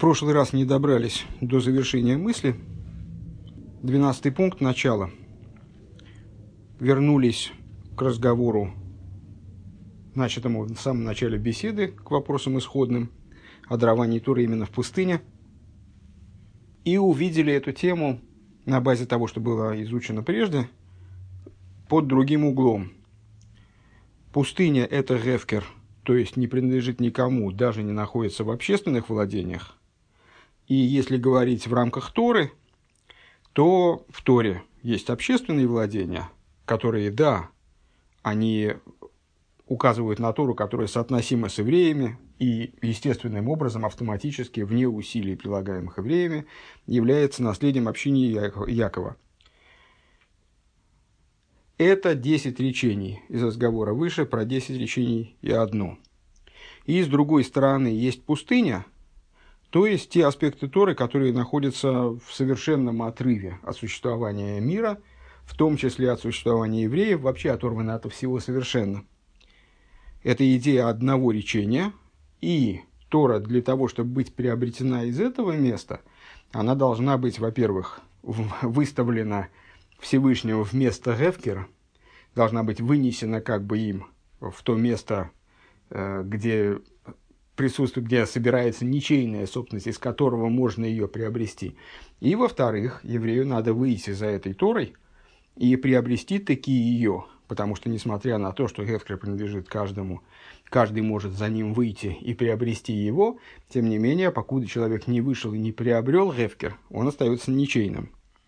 прошлый раз не добрались до завершения мысли. 12-й пункт, начало. Вернулись к разговору, начатому в самом начале беседы, к вопросам исходным о даровании Торы именно в пустыне. И увидели эту тему на базе того, что было изучено прежде, под другим углом. Пустыня – это гефкер, то есть не принадлежит никому, даже не находится в общественных владениях. И если говорить в рамках Торы, то в Торе есть общественные владения, которые, да, они указывают на Тору, которая соотносима с евреями, и естественным образом, автоматически, вне усилий, прилагаемых евреями, является наследием общины Якова. Это 10 речений из разговора выше, про 10 речений и одно. И с другой стороны есть пустыня, то есть те аспекты Торы, которые находятся в совершенном отрыве от существования мира, в том числе от существования евреев, вообще оторваны от всего совершенно. Это идея одного речения, и Тора для того, чтобы быть приобретена из этого места, она должна быть, во-первых, выставлена Всевышнему вместо гефкера, должна быть вынесена как бы им в то место, где присутствует, где собирается ничейная собственность, из которого можно ее приобрести. И, во-вторых, еврею надо выйти за этой Торой и приобрести таки ее, потому что, несмотря на то, что гефкер принадлежит каждому, каждый может за ним выйти и приобрести его, тем не менее, покуда человек не вышел и не приобрел гефкер, он остается ничейным.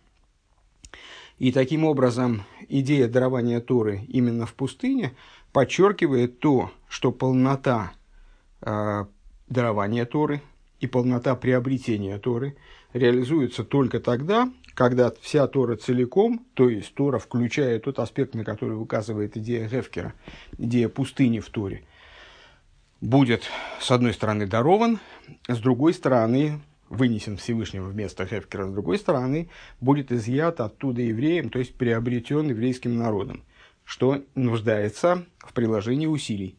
И таким образом идея дарования Торы именно в пустыне подчеркивает то, что полнота дарования Торы и полнота приобретения Торы реализуются только тогда, когда вся Тора целиком, то есть Тора, включая тот аспект, на который указывает идея гефкера, идея пустыни в Торе, будет, с одной стороны, дарован, с другой стороны, вынесен Всевышнего вместо гефкера, с другой стороны, будет изъят оттуда евреем, то есть приобретен еврейским народом, что нуждается в приложении усилий.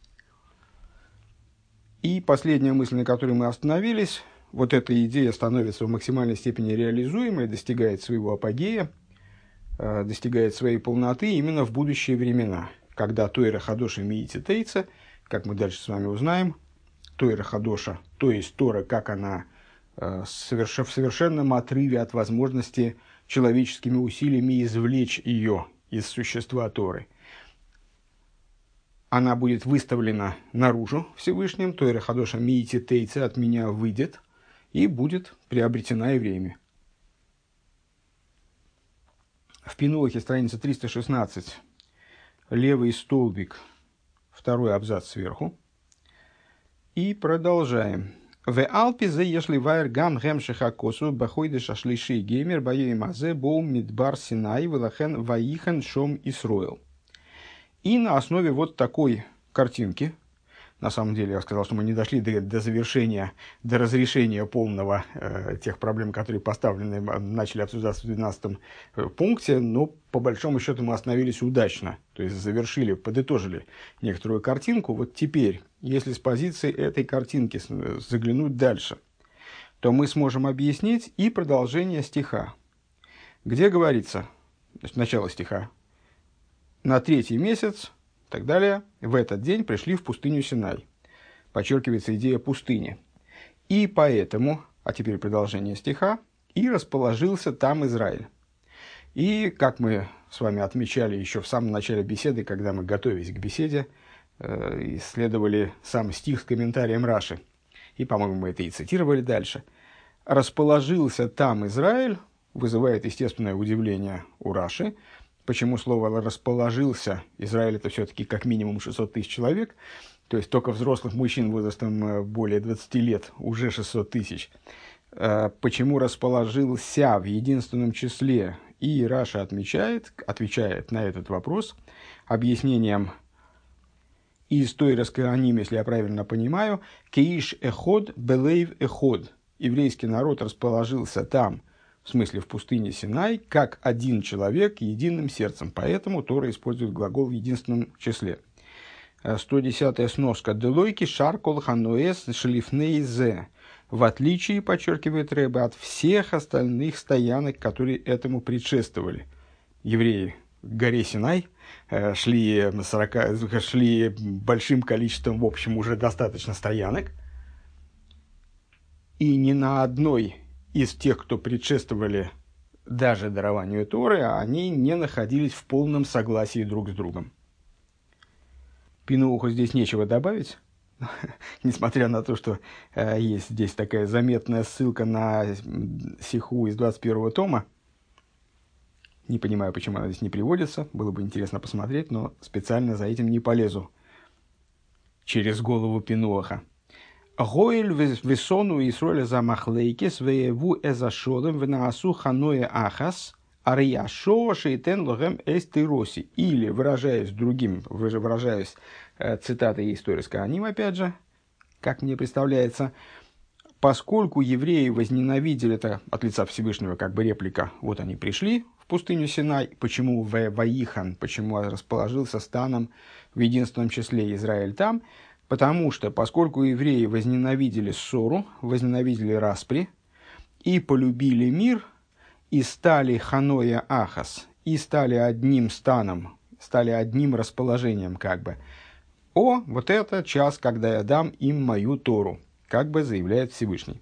И последняя мысль, на которой мы остановились, вот эта идея становится в максимальной степени реализуемой, достигает своего апогея, достигает своей полноты именно в будущие времена, когда Тойра Хадоша Миити Тейца, как мы дальше с вами узнаем, Тойра Хадоша, то есть Тора, как она в совершенном отрыве от возможности человеческими усилиями извлечь ее из существа Торы, она будет выставлена наружу Всевышним, Тойра Хадоша Миити Тейца, от меня выйдет, и будет приобретена евреями. В Пинуахе, страница 316, левый столбик, второй абзац сверху. И продолжаем. В Алпе зе если вайр гам гемшиха косу бахойды шашлиши геймер баей мазе боу мидбар синай вилахен ваихан шом Исроэл. И на основе вот такой картинки, на самом деле я сказал, что мы не дошли до завершения, до разрешения полного тех проблем, которые поставлены, начали обсуждаться в 12 пункте, но по большому счету мы остановились удачно, то есть завершили, подытожили некоторую картинку. Вот теперь, если с позиции этой картинки заглянуть дальше, то мы сможем объяснить и продолжение стиха, где говорится, значит, начало стиха, на 3-й месяц, и так далее, в этот день пришли в пустыню Синай. Подчеркивается идея пустыни. И поэтому, а теперь продолжение стиха, и расположился там Израиль. И, как мы с вами отмечали еще в самом начале беседы, когда мы готовились к беседе, исследовали сам стих с комментарием Раши, и, по-моему, мы это и цитировали дальше, расположился там Израиль, вызывает естественное удивление у Раши. Почему слово «расположился»? Израиль – это все-таки как минимум 600 тысяч человек, то есть только взрослых мужчин возрастом более 20 лет уже 600 тысяч. Почему расположился в единственном числе? И Раша отвечает на этот вопрос объяснением из Тойрас Коаним, если я правильно понимаю, «Кеиш эход белейв эход». Еврейский народ расположился там, в смысле в пустыне Синай, как один человек единым сердцем. Поэтому Тора использует глагол в единственном числе. 110-я сноска. «Делойки шаркол хануэс шлифней зе». в отличие, подчеркивает Ребе, от всех остальных стоянок, которые этому предшествовали. Евреи к горе Синай шли большим количеством, в общем, уже достаточно стоянок, и ни на одной из тех, кто предшествовали даже дарованию Торы, они не находились в полном согласии друг с другом. Пинуху здесь нечего добавить, несмотря на то, что есть здесь такая заметная ссылка на сиху из 21-го тома. Не понимаю, почему она здесь не приводится, было бы интересно посмотреть, но специально за этим не полезу через голову Пинуаха. Гойль весону Исроэля за махлейкес вееву эзашолем венаасу ханое ахас арияшо шейтен логем эстироси. Или, выражаясь цитатой истории Кааним, опять же, как мне представляется, поскольку евреи возненавидели, это от лица Всевышнего как бы реплика, вот они пришли в пустыню Синай, почему Ваихан, почему расположился станом в единственном числе Израиль там, потому что, поскольку евреи возненавидели ссору, возненавидели распри, и полюбили мир, и стали ханоя ахас, и стали одним станом, стали одним расположением как бы. Вот это час, когда я дам им мою Тору, как бы заявляет Всевышний.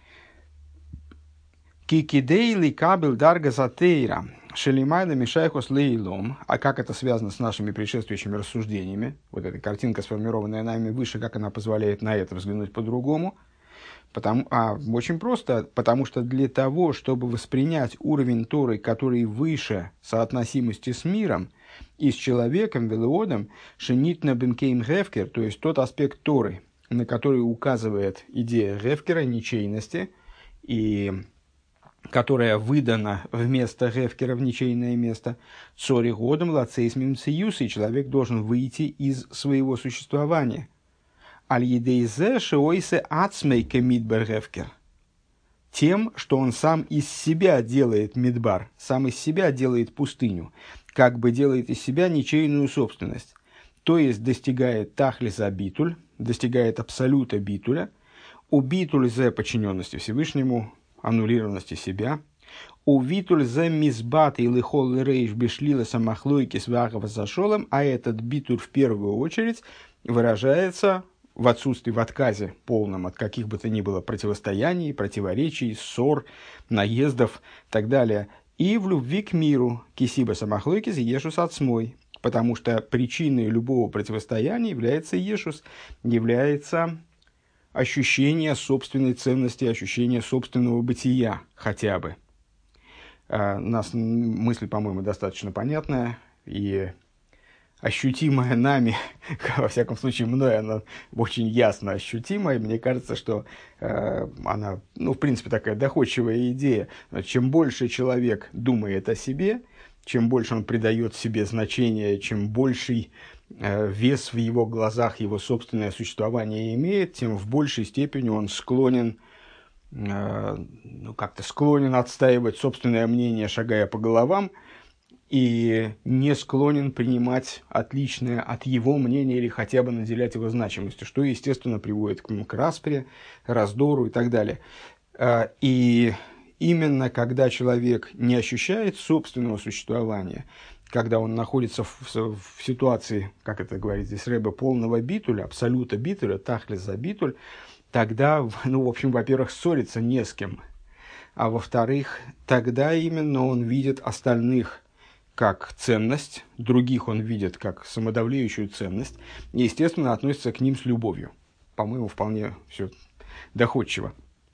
Кикидейли кабель дарга затейра. Шелимайда Мишайхос Лейлом, а как это связано с нашими предшествующими рассуждениями, вот эта картинка, сформированная нами выше, как она позволяет на это взглянуть по-другому, очень просто, потому что для того, чтобы воспринять уровень Торы, который выше соотносимости с миром и с человеком, велеодом, шенитна бенкейм гефкер, то есть тот аспект Торы, на который указывает идея гефкера, ничейности, и которая выдана вместо Гефкера в ничейное место, цори годом лацейс мимциюс, и человек должен выйти из своего существования. Аль-едейзе шеойсе ацмейке мидбар Гефкер. Тем, что он сам из себя делает мидбар, сам из себя делает пустыню, как бы делает из себя ничейную собственность. То есть достигает тахлиса битуль, достигает абсолюта битуля, у битуль зе подчиненности Всевышнему, аннулированности себя, у витуль за мизбат и лихол рейш бешлила самахлойки свахова зашолом, а этот битуль в первую очередь выражается в отсутствии, в отказе полном от каких бы то ни было противостояний, противоречий, ссор, наездов и так далее, и в любви к миру, кисиба самахлойки ешус отсмой, потому что причиной любого противостояния является ешус, является ощущение собственной ценности, ощущение собственного бытия хотя бы. Мысль, по-моему, достаточно понятная и ощутимая нами, во всяком случае, мной она очень ясно ощутимая. Мне кажется, что она, в принципе, такая доходчивая идея. Чем больше человек думает о себе, чем больше он придает себе значение, чем больший вес в его глазах его собственное существование имеет, тем в большей степени он склонен отстаивать собственное мнение, шагая по головам, и не склонен принимать отличное от его мнения или хотя бы наделять его значимостью, что, естественно, приводит к распре, раздору и так далее. И именно когда человек не ощущает собственного существования, когда он находится в ситуации, как это говорит здесь Ребе, полного битуля, абсолюта битуля, тахлис за битуль, тогда, в общем, во-первых, ссориться не с кем, а во-вторых, тогда именно он видит остальных как ценность, других он видит как самодовлеющую ценность, и, естественно, относится к ним с любовью. По-моему, вполне все доходчиво.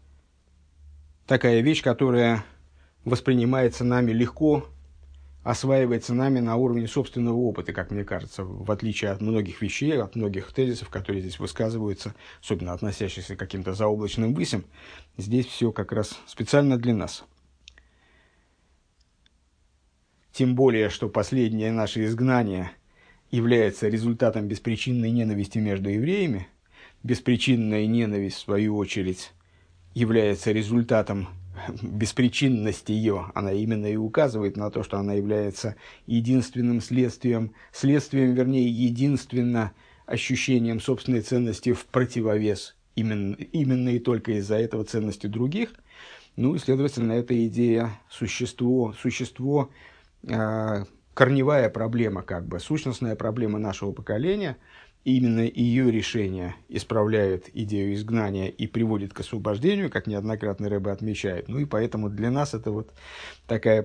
Такая вещь, которая воспринимается нами легко, осваивается нами на уровне собственного опыта, как мне кажется, в отличие от многих вещей, от многих тезисов, которые здесь высказываются, особенно относящихся к каким-то заоблачным высям. Здесь все как раз специально для нас. Тем более, что последнее наше изгнание является результатом беспричинной ненависти между евреями. Беспричинная ненависть, в свою очередь, является результатом беспричинности ее. Она именно и указывает на то, что она является единственным следствием, единственно ощущением собственной ценности в противовес именно и только из-за этого ценности других. Ну и, следовательно, эта идея существо, корневая проблема, как бы, сущностная проблема нашего поколения. И именно ее решение исправляет идею изгнания и приводит к освобождению, как неоднократно Ребе отмечает. Ну и поэтому для нас это вот такая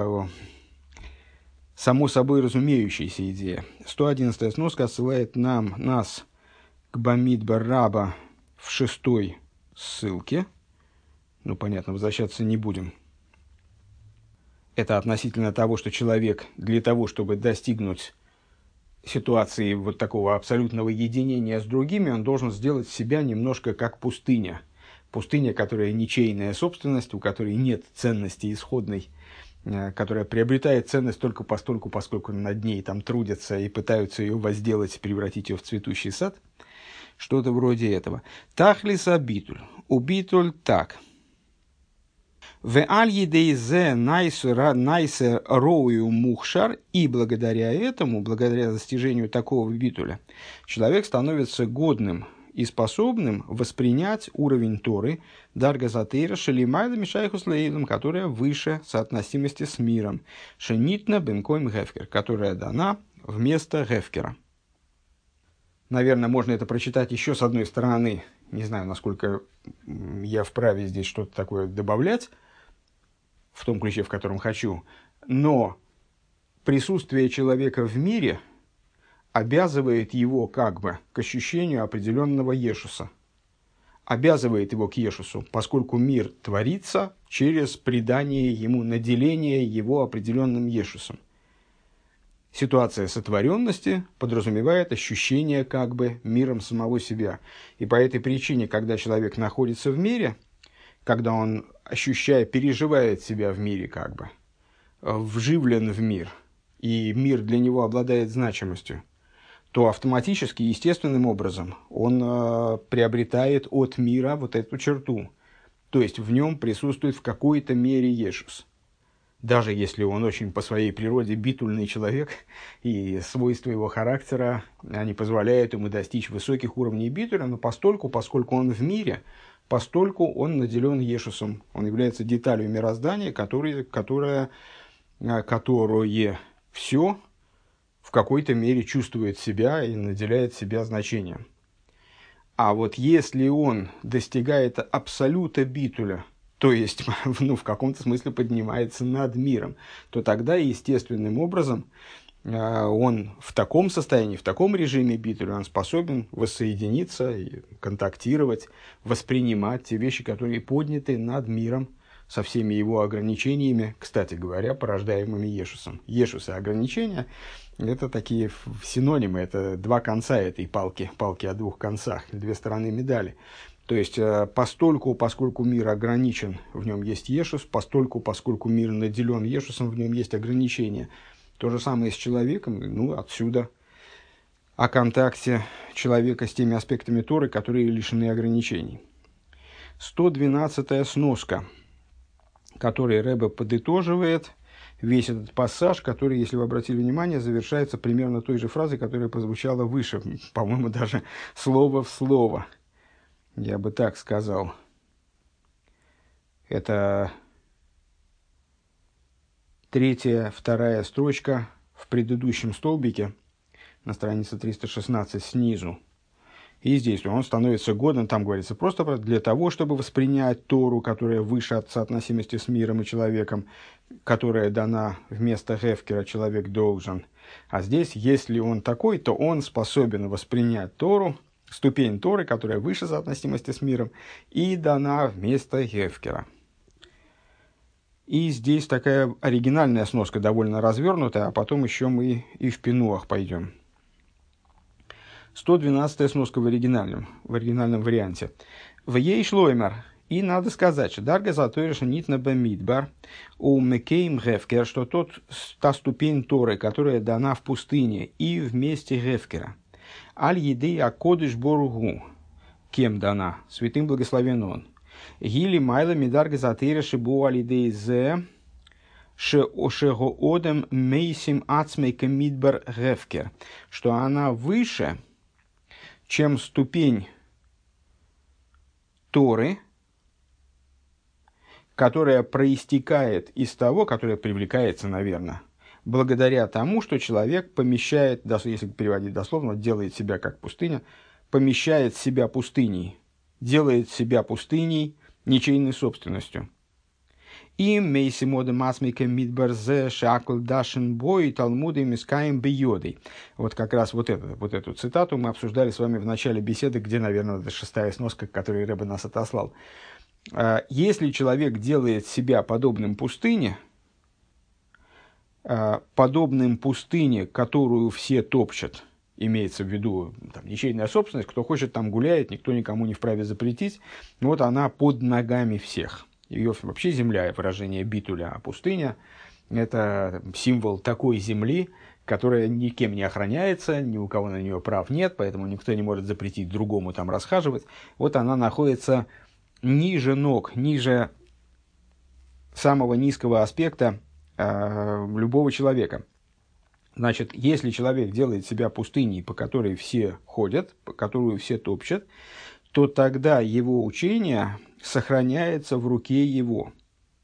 само собой разумеющаяся идея. 111-я сноска отсылает нас к Бамидбар Раба в 6-й ссылке. Ну, понятно, возвращаться не будем. Это относительно того, что человек для того, чтобы достигнуть ситуации вот такого абсолютного единения с другими, он должен сделать себя немножко как пустыня. Пустыня, которая ничейная собственность, у которой нет ценности исходной, которая приобретает ценность только постольку, поскольку над ней там трудятся и пытаются ее возделать, превратить ее в цветущий сад. Что-то вроде этого. Тахлиса битуль. У битуль так. В аль-едейзе найсе роую мухшар, и благодаря этому, благодаря достижению такого битуля, человек становится годным и способным воспринять уровень Торы, дарга затейра шелимайла мишайхус лейлом, которая выше соотносимости с миром, шенитна бенкоим гефкер, которая дана вместо гефкера. Наверное, можно это прочитать еще с одной стороны. Не знаю, насколько я вправе здесь что-то такое добавлять, в том ключе, в котором хочу. Но присутствие человека в мире обязывает его как бы к ощущению определенного ешуса. Обязывает его к ешусу, поскольку мир творится через придание ему, наделение его определенным ешусом. Ситуация сотворенности подразумевает ощущение как бы миром самого себя. И по этой причине, когда человек находится в мире, когда он, ощущая, переживает себя в мире как бы, вживлен в мир, и мир для него обладает значимостью, то автоматически, естественным образом, он приобретает от мира вот эту черту. То есть в нем присутствует в какой-то мере ешус. Даже если он очень по своей природе битульный человек, и свойства его характера, они позволяют ему достичь высоких уровней битуля, но поскольку он в мире, постольку он наделен ешусом. Он является деталью мироздания, которое все в какой-то мере чувствует себя и наделяет себя значением. А вот если он достигает абсолюта битуля, то есть в каком-то смысле поднимается над миром, то тогда естественным образом он в таком состоянии, в таком режиме битуля, он способен воссоединиться, и контактировать, воспринимать те вещи, которые подняты над миром, со всеми его ограничениями, кстати говоря, порождаемыми ешусом. Ешус и ограничения – это такие синонимы, это два конца этой палки о двух концах, две стороны медали. То есть, поскольку мир ограничен, в нем есть ешус, поскольку мир наделен ешусом, в нем есть ограничения. То же самое с человеком, отсюда о контакте человека с теми аспектами Торы, которые лишены ограничений. 112-я сноска, который Ребе подытоживает весь этот пассаж, который, если вы обратили внимание, завершается примерно той же фразой, которая прозвучала выше, по-моему, даже слово в слово. Я бы так сказал. Это 3-я, 2-я строчка в предыдущем столбике на странице 316 снизу. И здесь он становится годным, там говорится, просто для того, чтобы воспринять Тору, которая выше от соотносимости с миром и человеком, которая дана вместо Гефкера, человек должен. А здесь, если он такой, то он способен воспринять Тору, ступень Торы, которая выше соотносимости с миром, и дана вместо Гефкера. И здесь такая оригинальная сноска, довольно развернутая, а потом еще мы и в Пинуах пойдем. 112-я сноска в оригинальном варианте. В ей шлоймер. И надо сказать, что дарга затойреша нитна бамидбар у мекейм гефкер, что та ступень Торы, которая дана в пустыне и вместе гефкера. Аль едей акодыш боругу. Кем дана? Святым благословен он. Гили майла мидарга затойреша бу алидей зе шего одем мейсим ацмейка мидбар гефкер. Что она выше, чем ступень Торы, которая проистекает из того, которое привлекается, наверное, благодаря тому, что человек помещает, если переводить дословно, делает себя как пустыня, помещает себя пустыней, делает себя пустыней ничейной собственностью. И мейси моды масмика мидбарзе шакл дашен бой талмуды мискаем бьёдой. Вот как раз вот эту цитату мы обсуждали с вами в начале беседы, где, наверное, это 6-я сноска, к которой Ребе нас отослал. Если человек делает себя подобным пустыне, которую все топчат, имеется в виду там, ничейная собственность, кто хочет, там гуляет, никто никому не вправе запретить, вот она под ногами всех. Ее вообще земля, выражение битуля, а пустыня – это символ такой земли, которая никем не охраняется, ни у кого на нее прав нет, поэтому никто не может запретить другому там расхаживать. Вот она находится ниже ног, ниже самого низкого аспекта любого человека. Значит, если человек делает себя пустыней, по которой все ходят, по которую все топчат, то тогда его учение сохраняется в руке его.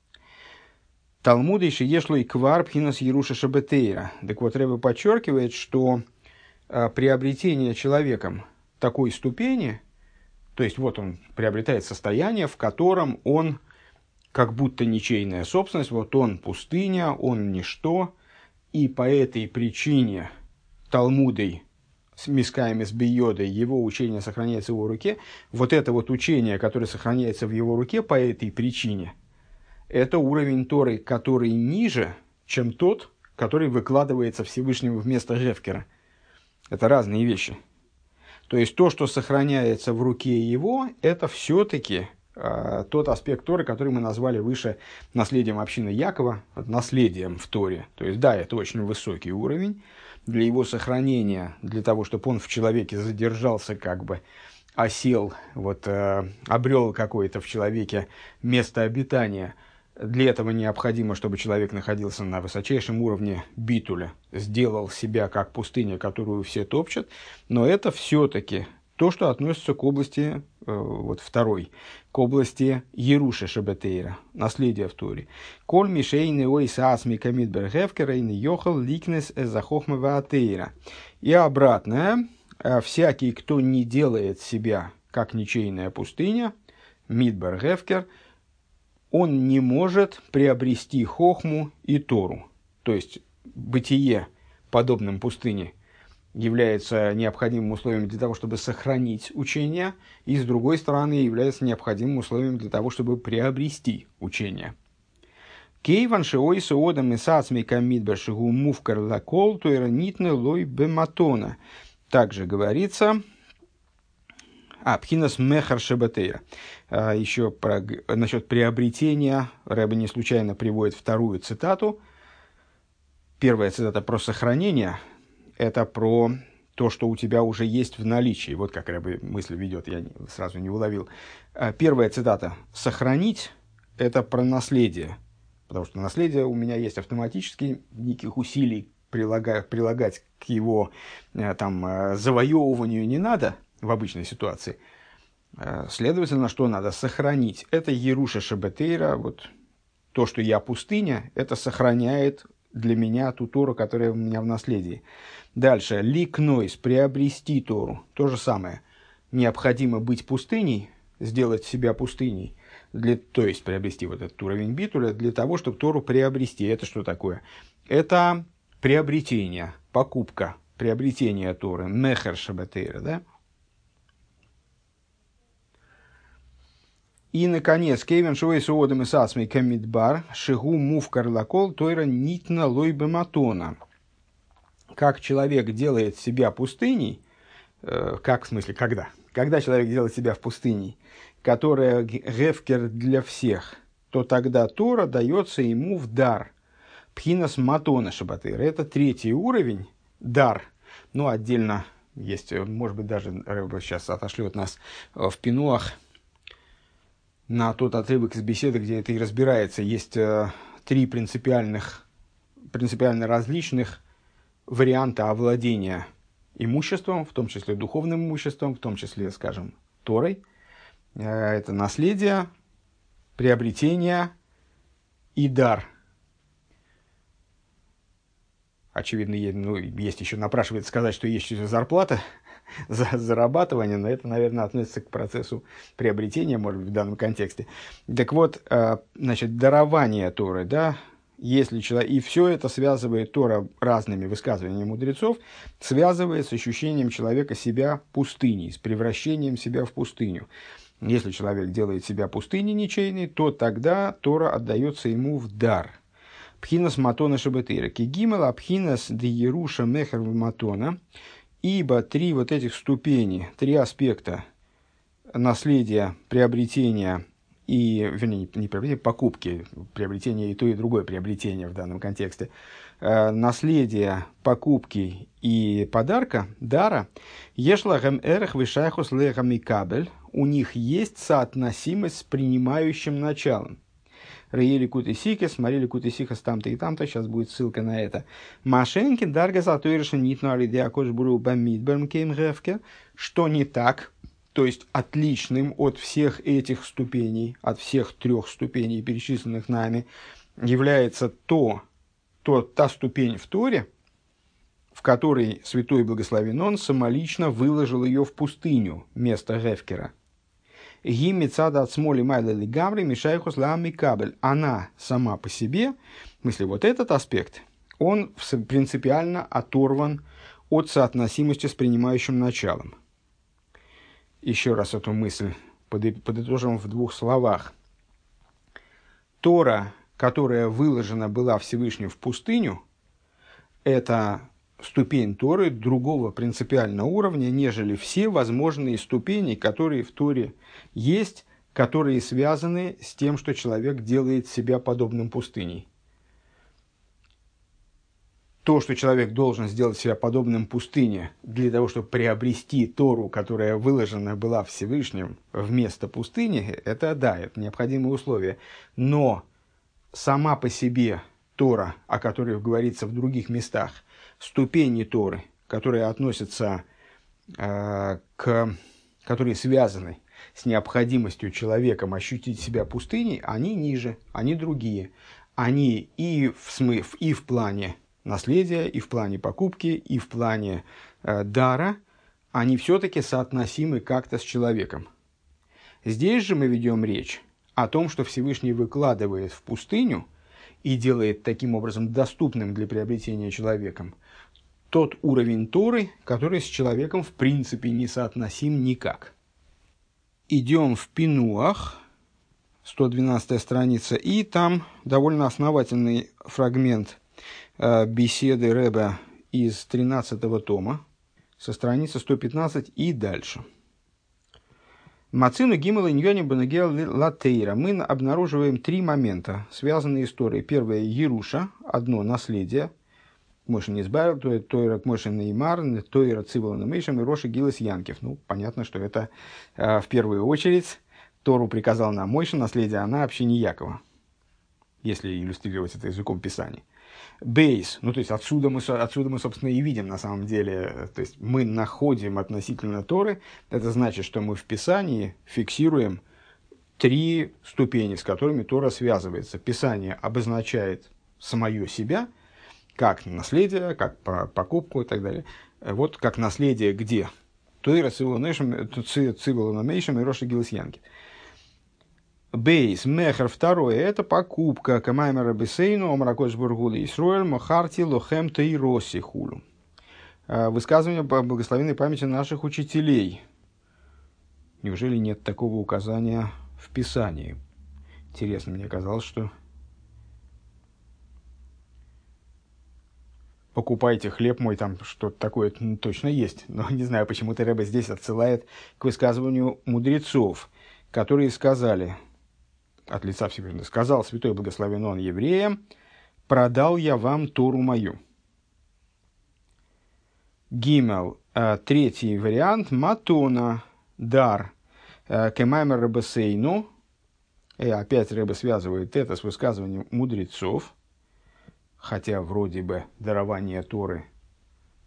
Талмуд еще ешлой квар пхинас Еруша Шабетейра. Так вот, Ребе подчеркивает, что приобретение человеком такой ступени, то есть вот он приобретает состояние, в котором он как будто ничейная собственность, вот он пустыня, он ничто, и по этой причине Талмудой с мисками, с бьёдой, его учение сохраняется в его руке. Вот это вот учение, которое сохраняется в его руке по этой причине, это уровень Торы, который ниже, чем тот, который выкладывается Всевышнему вместо Ревкера. Это разные вещи. То есть то, что сохраняется в руке его, это все-таки тот аспект Торы, который мы назвали выше наследием общины Якова, наследием в Торе. То есть да, это очень высокий уровень. Для его сохранения, для того, чтобы он в человеке задержался, как бы осел, вот, обрел какое-то в человеке место обитания, для этого необходимо, чтобы человек находился на высочайшем уровне битуля, сделал себя как пустыня, которую все топчат, но это все-таки то, что относится к области вот второй, к области Еруши Шабетейра, наследия в Торе. Коль мишейны ойс асми камидбер гевкерейны йохал ликнес эзахохма ваатейра. И обратное, всякий, кто не делает себя как ничейная пустыня, мидбер гевкер, он не может приобрести хохму и Тору. То есть бытие подобным пустыне является необходимым условием для того, чтобы сохранить учение, и, с другой стороны, является необходимым условием для того, чтобы приобрести учение. Кейван шиой соодам и сацмей камидбер шигу мувкар лакол туэранитны лой бематона. Также говорится... Пхинас мехар шебетея. Еще насчет приобретения. Рэбе не случайно приводит вторую цитату. Первая цитата про сохранение. Это про то, что у тебя уже есть в наличии. Вот как Рэбе мысль ведет, я сразу не уловил. Первая цитата. Сохранить – это про наследие. Потому что наследие у меня есть автоматически, никаких усилий прилагать к его там, завоевыванию не надо в обычной ситуации. Следовательно, что надо сохранить? Это Еруша Шабетейра, вот то, что я пустыня, это сохраняет для меня ту Тору, которая у меня в наследии. Дальше, ликнойс, приобрести Тору, то же самое. Необходимо быть пустыней, сделать себя пустыней, то есть приобрести вот этот уровень битуля, для того, чтобы Тору приобрести. Это что такое? Это приобретение, покупка, приобретение Торы, мехер шабатейра, да? И, наконец, Кевин Шуэй Суодам и Сасмей Камидбар Шигу Мув Карлакол Тойра Нитна Лойбе Матона. Как человек делает себя пустыней, как в смысле, когда? Когда человек делает себя в пустыней, которая гефкер для всех, то тогда Тора дается ему в дар. Пхинас Матона Шабатейра. Это третий уровень, дар. Ну, отдельно есть, может быть, даже Рэбе сейчас отошлет нас в Пинуах на тот отрывок из беседы, где это и разбирается. Есть три принципиально различных варианта овладения имуществом, в том числе духовным имуществом, в том числе, скажем, Торой. Это наследие, приобретение и дар. Очевидно, есть еще, напрашивается сказать, что есть еще зарплата за зарабатывание, но это, наверное, относится к процессу приобретения, может быть, в данном контексте. Так вот, значит, дарование Торы, да, если человек, и все это связывает Тора разными высказываниями мудрецов, связывает с ощущением человека себя пустыней, с превращением себя в пустыню. Если человек делает себя пустыней ничейной, то тогда Тора отдается ему в дар. Пхинас матона шабатыра. Кигимала пхинас де Еруша мехер матона. Ибо три вот этих ступени, три аспекта наследия, приобретения и, вернее, не приобретения, покупки, приобретения и то, и другое приобретение в данном контексте, наследия, покупки и подарка, дара, ешлагам эрх вишайхус лехам и кабель, у них есть соотносимость с принимающим началом. Раели кутысикес, смотрели кутысикес там-то и там-то, сейчас будет ссылка на это. Машенкин дарга затойрешен нитну алидея кошбуру бамидберм кеймгевке, что не так, то есть отличным от всех этих ступеней, от всех трех ступеней, перечисленных нами, является та ступень в Торе, в которой святой благословен он самолично выложил ее в пустыню, место Гевкера. Гиммицада от смоли майла гамри мишайхус лами кабель. Она сама по себе, в смысле, вот этот аспект, он принципиально оторван от соотносимости с принимающим началом. Еще раз эту мысль подытожим в двух словах. Тора, которая выложена была Всевышним в пустыню, это ступень Торы другого принципиального уровня, нежели все возможные ступени, которые в Торе есть, которые связаны с тем, что человек делает себя подобным пустыней. То, что человек должен сделать себя подобным пустыне для того, чтобы приобрести Тору, которая выложена была Всевышним вместо пустыни, это да, это необходимое условие. Но сама по себе Тора, о которой говорится в других местах, ступени Торы, которые относятся которые связаны с необходимостью человеком ощутить себя пустыней, они ниже, они другие. Они и в плане наследия, и в плане покупки, и в плане дара, они все-таки соотносимы как-то с человеком. Здесь же мы ведем речь о том, что Всевышний выкладывает в пустыню и делает таким образом доступным для приобретения человеком тот уровень Торы, который с человеком в принципе не соотносим никак. Идем в Пинуах, 112 страница, и там довольно основательный фрагмент беседы Ребе из 13-го тома, со страницы 115 и дальше. Мацину гимала ньони банагел латейра. Мы обнаруживаем три момента, связанные с Торой. Первое – Еруша, одно наследие. Мойша не избавил, Тойра Мойша Неймар, Тойра Циволана Мейшем и Роша Гилас Янкев. Ну, понятно, что это в первую очередь Тору приказал нам Мойша, наследие она общине Якова, если иллюстрировать это языком Писания. Бейс, ну то есть отсюда мы, собственно, и видим на самом деле, то есть мы находим относительно Торы, это значит, что мы в Писании фиксируем три ступени, с которыми Тора связывается. Писание обозначает самое себя, как наследие, как покупку и так далее. Вот как наследие где? Тойра Циволанамейшем и Роша Гилсьянки. Бейс, мехер, второе, это покупка. Камаймера Бесейну, Омракош Бургули Исруэль, Мохарти, Лохем Тейроси Хулу. Высказывание по благословенной памяти наших учителей. Неужели нет такого указания в Писании? Интересно, мне казалось, что покупайте хлеб мой, там что-то такое точно есть. Но не знаю, почему-то Ребе здесь отсылает к высказыванию мудрецов, которые сказали, от лица Всевышнего, сказал святой благословен он евреям, продал я вам Тору мою. Гимел, третий вариант, матона, дар, кемаймер ребесейну, и опять Ребе связывает это с высказыванием мудрецов, хотя вроде бы дарование Торы,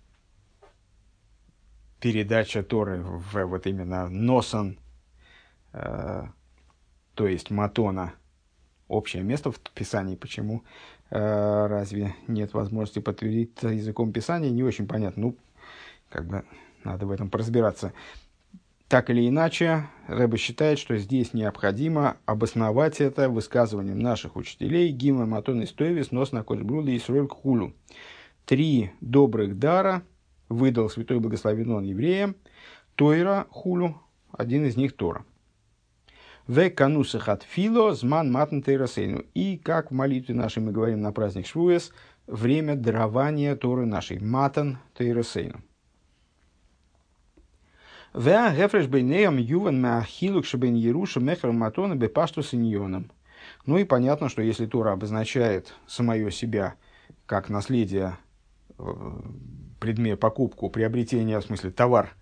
передача Торы в вот именно носан, то есть матона, общее место в Писании, почему разве нет возможности подтвердить языком Писания, не очень понятно. Ну, как бы надо в этом поразбираться. Так или иначе, Рэбе считает, что здесь необходимо обосновать это высказыванием наших учителей «Гима матон истойвис нос на коль бруда и сроль хулу». 3 добрых дара выдал святой благословен он евреям, Тойра хулу, один из них Тора. «Ве канусах от фило зман матн тейрасейну». И как в молитве нашей мы говорим на праздник Швуэс, время дарования Торы нашей, матан тейрасейну. Ну и понятно, что если Тора обозначает самое себя как наследие, предмет, покупку, приобретение, в смысле товар,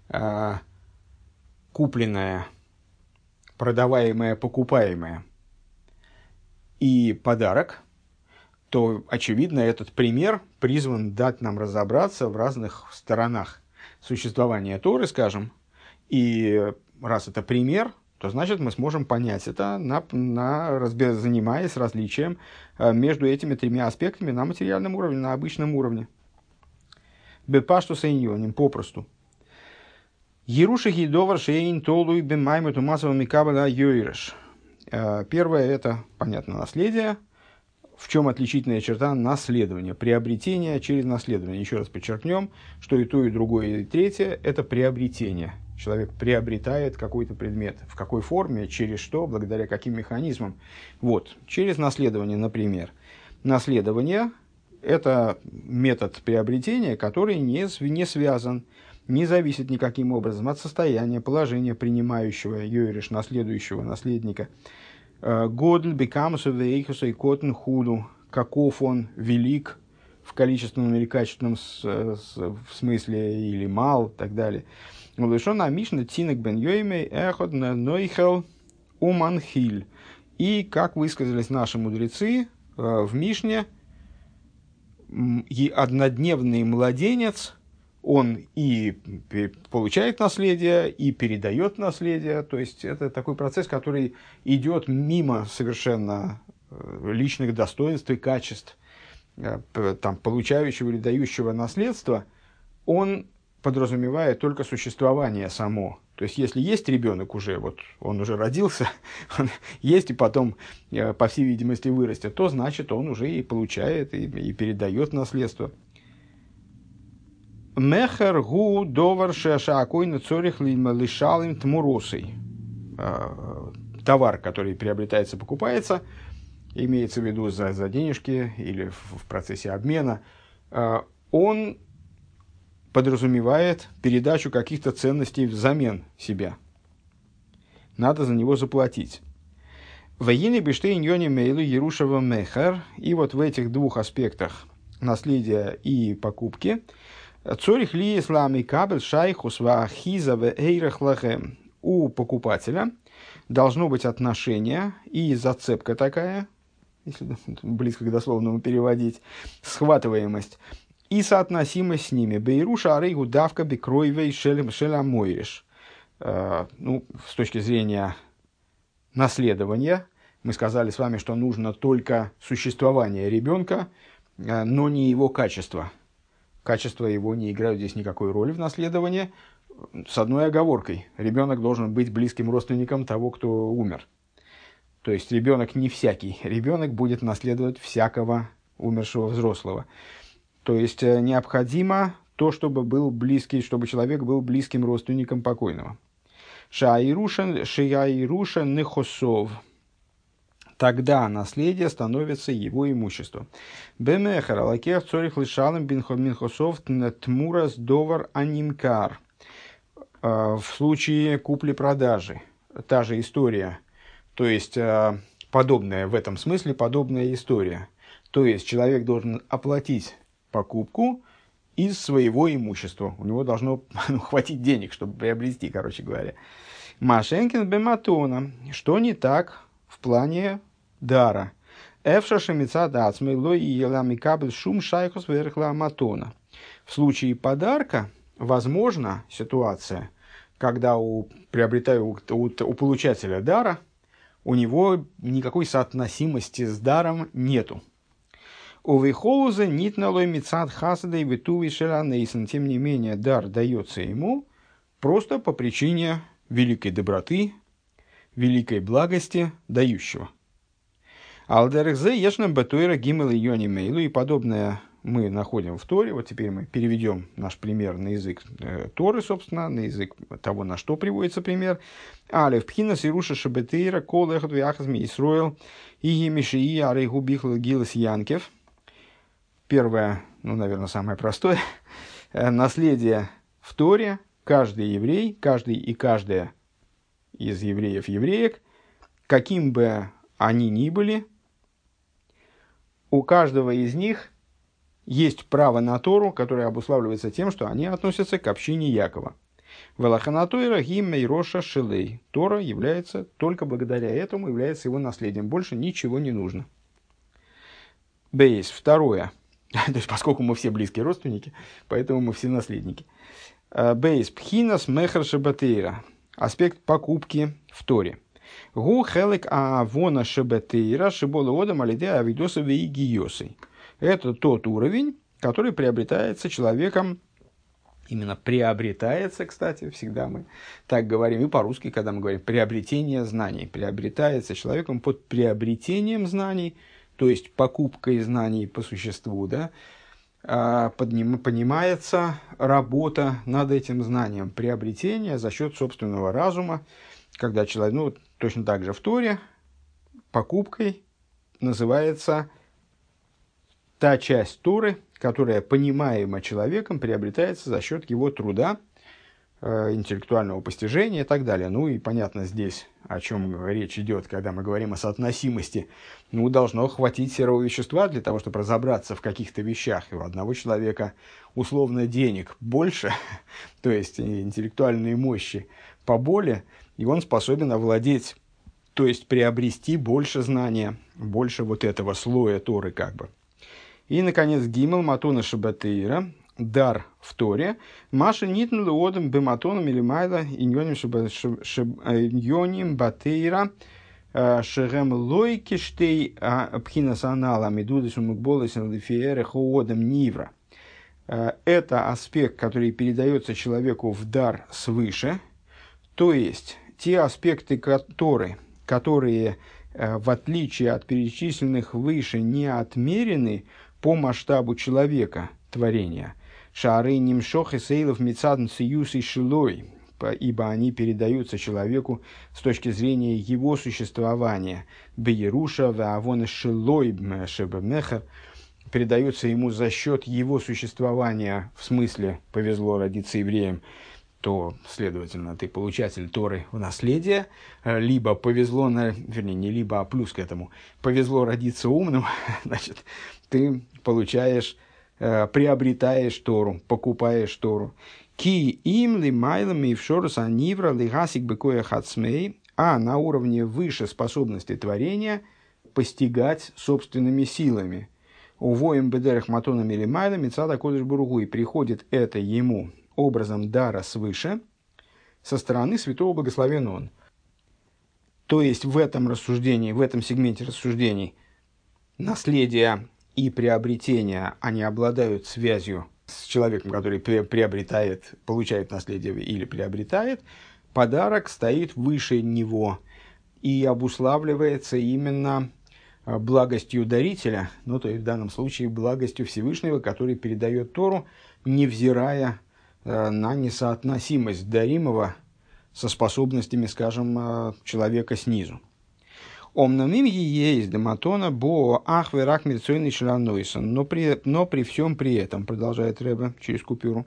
купленное, продаваемое, покупаемое, и подарок, то, очевидно, этот пример призван дать нам разобраться в разных сторонах существования Торы, скажем, и раз это пример, то значит мы сможем понять это, занимаясь различием между этими 3 аспектами на материальном уровне, на обычном уровне. Бепашту сейньоним, попросту. Еруша гидовар шейн толуй бемайму тумасова микабала йойреш. Первое – это, понятно, наследие. В чем отличительная черта наследования, приобретение через наследование. Еще раз подчеркнем, что и то, и другое, и третье – это приобретение. Человек приобретает какой-то предмет. В какой форме, через что, благодаря каким механизмам. Вот, через наследование, например. Наследование – это метод приобретения, который не связан, не зависит никаким образом от состояния, положения принимающего, йойреш, наследующего наследника. Годль бекамсу вейхусу и котн худу, каков он велик в количественном или качественном смысле, или мал, и так далее. Лышона Мишна Тинек бен Йоймей эхот нойхел уманхиль. И, как высказались наши мудрецы в Мишне, и однодневный младенец, он и получает наследие, и передает наследие. То есть, это такой процесс, который идет мимо совершенно личных достоинств и качеств там, получающего или дающего наследство. Он подразумевает только существование само. То есть, если есть ребенок уже, вот он уже родился, он есть и потом, по всей видимости, вырастет, то значит, он уже и получает, и передает наследство. Мехер гу довар шашакойна цорих лишалым тмуросой. Товар, который приобретается, покупается, имеется в виду за денежки или в процессе обмена, он подразумевает передачу каких-то ценностей взамен себя. Надо за него заплатить. Воины биштейн йони мейлу Ерушава мехер. И вот в этих 2 аспектах наследия и покупки цорих ли ислами кабель шайхус ваахиза вэйрах лахэм. У покупателя должно быть отношение и зацепка такая, если близко к дословному переводить, схватываемость и соотносимость с ними. Бейруша арейгу давка бекройвей шелямойриш. Ну, с точки зрения наследования, мы сказали с вами, что нужно только существование ребенка, но не его качество. Качества его не играют здесь никакой роли в наследовании, с одной оговоркой. Ребенок должен быть близким родственником того, кто умер. То есть, ребенок не всякий. Ребенок будет наследовать всякого умершего взрослого. То есть, необходимо то, чтобы человек был близким родственником покойного. Шаирушен нехосов. Тогда наследие становится его имуществом. Бемехар алакех цорих лишалым бинхосов тмурас довар анимкар. В случае купли-продажи та же история. То есть, подобная в этом смысле, подобная история. То есть, человек должен оплатить покупку из своего имущества. У него должно хватить денег, чтобы приобрести, короче говоря. Машенкин бематона. Что не так в плане дара? Эфша шемица дацмей лой и еламикабель шум шайхус верхла матона. В случае подарка возможна ситуация, когда у получателя дара у него никакой соотносимости с даром нету. У Вейхолуза нитналой мицад хасадой витуви шеланейсон. Тем не менее, дар дается ему просто по причине великой доброты, великой благости дающего. Алдерзе ешнам бетуэра гимел йони мейлу. И подобное мы находим в Торе. Вот теперь мы переведем наш пример на язык Торы, собственно, на язык того, на что приводится пример. Алев пхинас ируша шабетейра кол эхот вяхазми Исроэл и мишии арейгу бихл гилас янкев. Первое, наверное, самое простое. Наследие в Торе. Каждый еврей, каждый и каждая из евреев-евреек, каким бы они ни были, у каждого из них есть право на Тору, которое обуславливается тем, что они относятся к общине Якова. Велаханатойра гиммей роша шелей. Тора является, только благодаря этому является его наследием. Больше ничего не нужно. Бейс. Второе. То есть, поскольку мы все близкие родственники, поэтому мы все наследники. Бейс. Пхинас мехар шабатейра. Аспект покупки в Торе. Гу хелек авона шабатейра шибола одам алиде авидоса вейгиосой. Это тот уровень, который приобретается человеком, именно приобретается, кстати, всегда мы так говорим, и по-русски, когда мы говорим приобретение знаний, приобретается человеком под приобретением знаний, то есть покупкой знаний по существу, да, понимается работа над этим знанием, приобретение за счет собственного разума, когда человек, точно так же в Торе, покупкой называется та часть Торы, которая, понимаема человеком, приобретается за счет его труда, интеллектуального постижения и так далее. И понятно здесь, о чем речь идет, когда мы говорим о соотносимости. Должно хватить серого вещества для того, чтобы разобраться в каких-то вещах. И у одного человека условно денег больше, то есть интеллектуальной мощи поболее, и он способен овладеть, то есть приобрести больше знания, больше вот этого слоя Торы как бы. И, наконец, гимел матона шабатейра, дар в Торе, маша нитн леодам бематоном или майла иньоним батейра шерем лойки штей пхинасанала медудисум мукболесен лефиэре хоодам нивра. Это аспект, который передается человеку в дар свыше, то есть те аспекты Торы, которые, в отличие от перечисленных выше, не отмерены по масштабу человека, творения. Шары нимшох и сейлов мицадн сиюс и шилой, ибо они передаются человеку с точки зрения его существования. Бееруша ваавон шилой шебемехер передаются ему за счет его существования, в смысле повезло родиться евреем, то, следовательно, ты получатель Торы в наследие, либо повезло, не либо, а плюс к этому, повезло родиться умным, значит, ты получаешь, приобретаешь Тору, покупаешь Тору. Ки им ли майлами в шорус анивра ли гасик бекоя хацмей, а на уровне выше способности творения постигать собственными силами. Увоим бедерах матонами или майлами цада кодыш буругу, и приходит это ему образом дара свыше, со стороны святого благословен он. То есть в этом рассуждении, в этом сегменте рассуждений наследие и приобретение, они обладают связью с человеком, который приобретает, получает наследие или приобретает, подарок стоит выше него и обуславливается именно благостью дарителя, то есть в данном случае благостью Всевышнего, который передает Тору, невзирая на несоотносимость даримого со способностями, скажем, человека снизу. Омнамим есть дематона бо ахверак мирцойный шеланойсон, но при всем при этом, продолжает Ребе через купюру,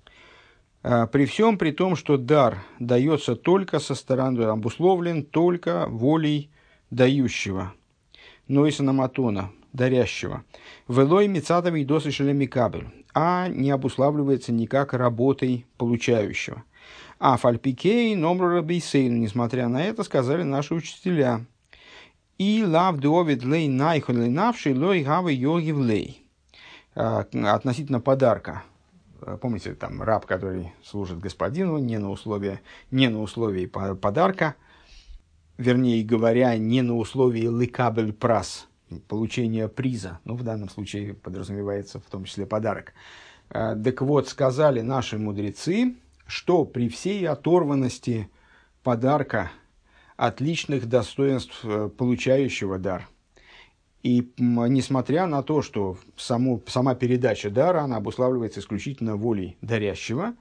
при всем при том, что дар дается только со стороны, обусловлен только волей дающего, нойсона матона, дарящего, велой мицатовый досы шелемикабель, а не обуславливается никак работой получающего. А фальпикей номру рабейсейну, несмотря на это, сказали наши учителя. И лав дуовид лей найхон лей навший лой гавы йогив лей. Относительно подарка помните, там раб, который служит господину не на условии подарка, вернее говоря, не на условии ликабель прас, получения приза, ну, в данном случае подразумевается в том числе подарок. Так вот, сказали наши мудрецы, что при всей оторванности подарка от личных достоинств получающего дар, и несмотря на то, что сама передача дара, она обуславливается исключительно волей дарящего,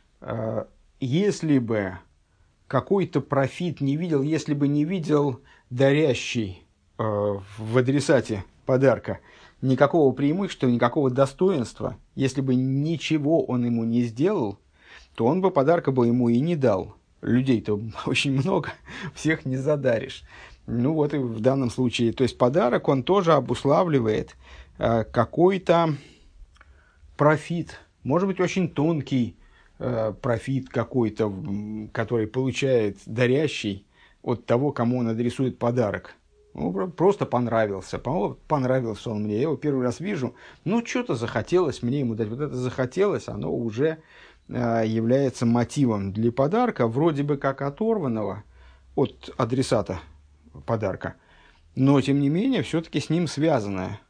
если бы какой-то профит не видел, если бы не видел дарящий в адресате подарка никакого преимущества, никакого достоинства, если бы ничего он ему не сделал, то он бы подарка бы ему и не дал. Людей-то очень много, всех не задаришь. Ну вот и в данном случае, то есть подарок, он тоже обуславливает какой-то профит, может быть, очень тонкий профит какой-то, который получает дарящий от того, кому он адресует подарок. Ну, просто понравился он мне, я его первый раз вижу, ну, что-то захотелось мне ему дать, вот это захотелось, оно уже является мотивом для подарка, вроде бы как оторванного от адресата подарка, но, тем не менее, все-таки с ним связанное.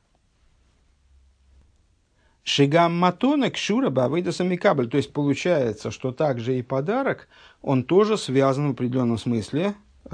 Шигам матона кшура бавейдаса микабель. То есть, получается, что также и подарок, он тоже связан в определенном смысле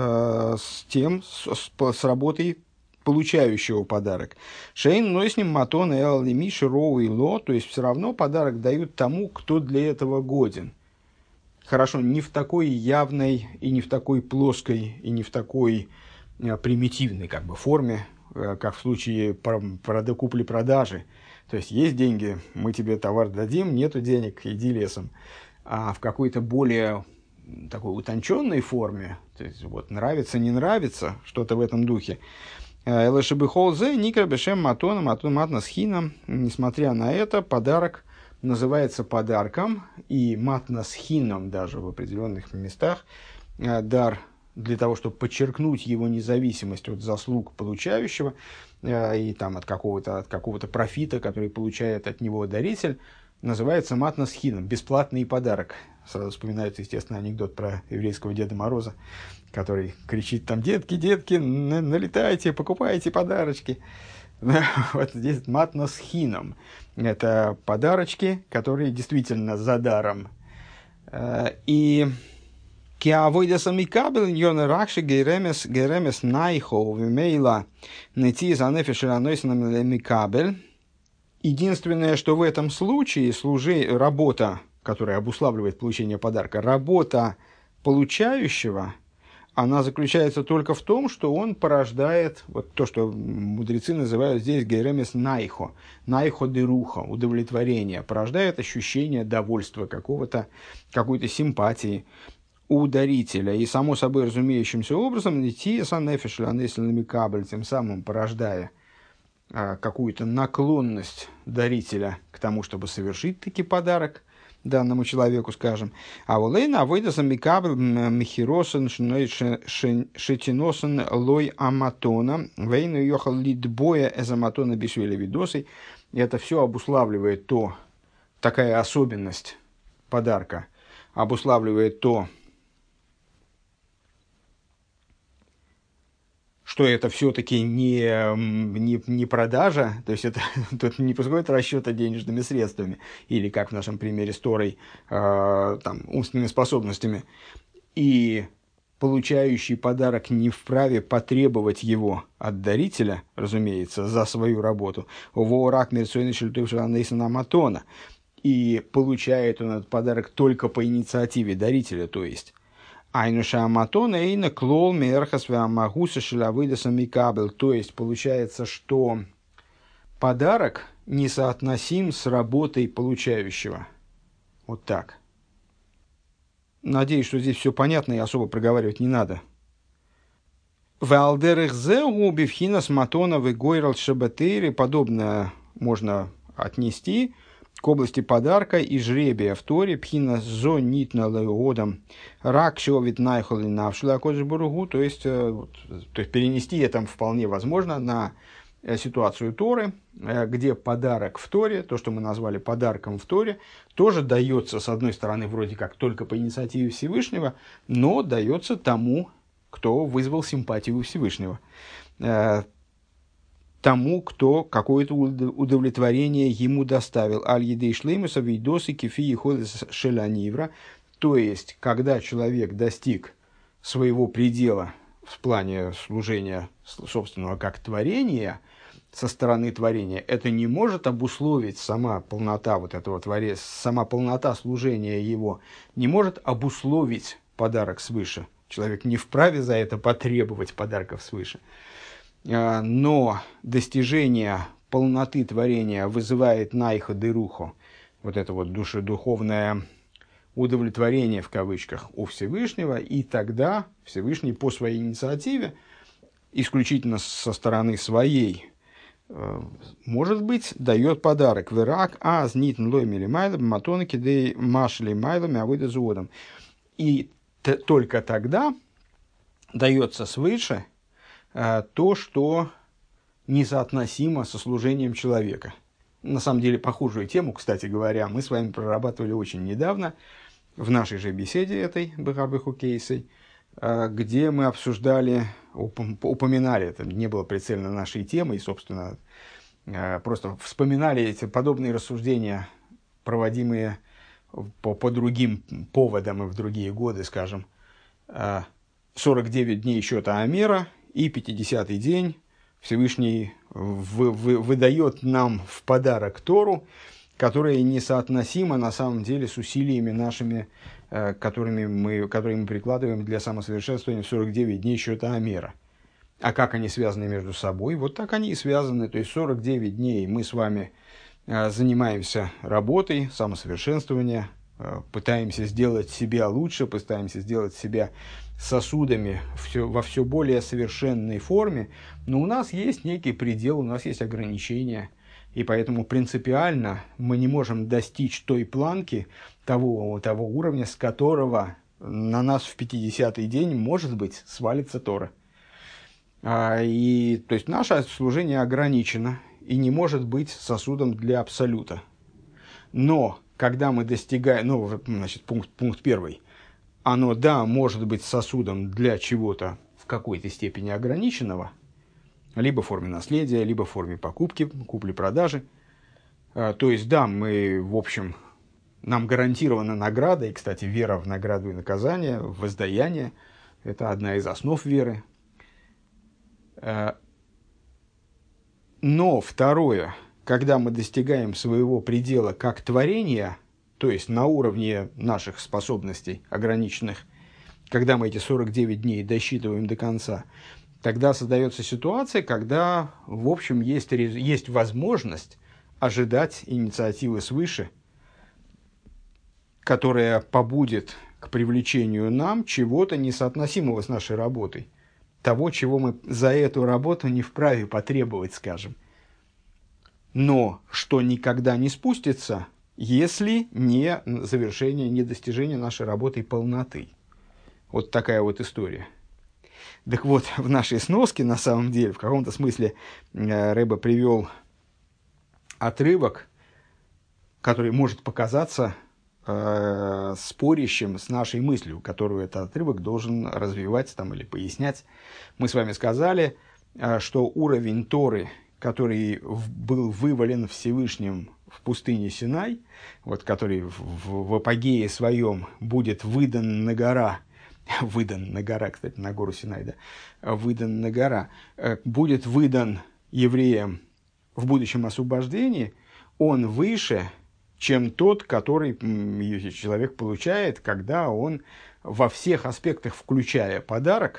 с работой получающего подарок. Шейн, но с ним матон эл лими широу и ло. То есть, все равно подарок дают тому, кто для этого годен. Хорошо, не в такой явной, и не в такой плоской, и не в такой примитивной как бы форме, как в случае купли-продажи. То есть, есть деньги, мы тебе товар дадим, нету денег, иди лесом. А в какой-то более такой утонченной форме, то есть, вот, нравится, не нравится, что-то в этом духе. Элэшебэхолзе, никрабэшем матона, матна схина. Несмотря на это, подарок называется подарком, и матна схином даже в определенных местах дар для того, чтобы подчеркнуть его независимость от заслуг получающего и там, от какого-то профита, который получает от него даритель, называется матна схином, бесплатный подарок. Сразу вспоминается, естественно, анекдот про еврейского Деда Мороза, который кричит там: детки, детки, налетайте, покупайте подарочки. Вот здесь матна схином. Это подарочки, которые действительно за даром. И киавойдаса микабель ньона ракши геремес найхо вимейла найти за нефишеранойсном микабель. Единственное, что в этом случае работа, которая обуславливает получение подарка, работа получающего, она заключается только в том, что он порождает вот то, что мудрецы называют здесь геремес найхо, найхо деруха, удовлетворение, порождает ощущение довольства, какой-то симпатии у дарителя. И само собой разумеющимся образом тем самым порождая какую-то наклонность дарителя к тому, чтобы совершить таки подарок данному человеку, скажем. А волейна авойдаса микабель михиросен шетиносен лой аматона вейну йохал лидбоя эзаматона бишвели видосой. И это все обуславливает такая особенность подарка, обуславливает что это все-таки не продажа, то есть это тут не происходит расчета денежными средствами, или, как в нашем примере с Торой, умственными способностями, и получающий подарок не вправе потребовать его от дарителя, разумеется, за свою работу, и получает он этот подарок только по инициативе дарителя, то есть Айнуша Аматона и клол мерхас вамагуса шилавыдаса микабель. То есть получается, что подарок несоотносим с работой получающего. Вот так. Надеюсь, что здесь все понятно и особо проговаривать не надо. Валдерехзеу бифхинас матона вегойрал шабатейри. Подобное можно отнести к области подарка и жребия в Торе, пхина зо нитна леодам рак шовит найхоли навшла кожбургу, то есть перенести это вполне возможно на ситуацию Торы, где подарок в Торе, то, что мы назвали подарком в Торе, тоже дается, с одной стороны, вроде как только по инициативе Всевышнего, но дается тому, кто вызвал симпатию Всевышнего. Тому, кто какое-то удовлетворение ему доставил. Аль-Едей Шлеймуса Вейдосы Кефи Ходес Шеланивра. То есть, когда человек достиг своего предела в плане служения собственного как творения, со стороны творения, это не может обусловить сама полнота вот этого творения, сама полнота служения его, не может обусловить подарок свыше. Человек не вправе за это потребовать подарков свыше. Но достижение полноты творения вызывает найха дыруху, вот это вот духовное удовлетворение в кавычках у Всевышнего, и тогда Всевышний по своей инициативе, исключительно со стороны своей, может быть, дает подарок. Верак, знитн лой милимайлом, матонки дей машли майлами, а выйдет зуодом. И только тогда дается свыше то, что несоотносимо со служением человека. На самом деле, похожую тему, кстати говоря, мы с вами прорабатывали очень недавно в нашей же беседе этой Бехарбеху Кейсой, где мы обсуждали, упоминали, это не было прицельно нашей темой, собственно, просто вспоминали эти подобные рассуждения, проводимые по другим поводам и в другие годы, скажем, 49 дней счета Омера, и 50-й день Всевышний выдает нам в подарок Тору, которая несоотносима на самом деле с усилиями нашими, которые мы прикладываем для самосовершенствования в 49 дней счета Омера. А как они связаны между собой? Вот так они и связаны. То есть 49 дней мы с вами занимаемся работой, самосовершенствования, пытаемся сделать себя лучше, пытаемся сделать себя сосудами во все более совершенной форме, но у нас есть некий предел, у нас есть ограничения, и поэтому принципиально мы не можем достичь той планки, того уровня, с которого на нас в 50-й день, может быть, свалится Тора. То есть наше служение ограничено и не может быть сосудом для абсолюта. Но когда мы достигаем, пункт первый, оно, да, может быть сосудом для чего-то в какой-то степени ограниченного, либо в форме наследия, либо в форме покупки, купли-продажи. То есть, да, мы, в общем, нам гарантирована награда, и, кстати, вера в награду и наказание, в воздаяние, это одна из основ веры. Но второе, когда мы достигаем своего предела как творения, то есть на уровне наших способностей ограниченных, когда мы эти 49 дней досчитываем до конца, тогда создается ситуация, когда, в общем, есть возможность ожидать инициативы свыше, которая побудет к привлечению нам чего-то несоотносимого с нашей работой, того, чего мы за эту работу не вправе потребовать, скажем. Но что никогда не спустится, если не завершение, не достижение нашей работы полноты. Вот такая вот история. Так вот, в нашей сноске, на самом деле, в каком-то смысле Рэбе привел отрывок, который может показаться спорящим с нашей мыслью, которую этот отрывок должен развивать там, или пояснять. Мы с вами сказали, что уровень Торы, который был вывален Всевышним в пустыне Синай, вот, который в апогее своем будет выдан на гора, кстати, на гору Синай, да, выдан на гора, будет выдан евреям в будущем освобождении, он выше, чем тот, который человек получает, когда он во всех аспектах, включая подарок,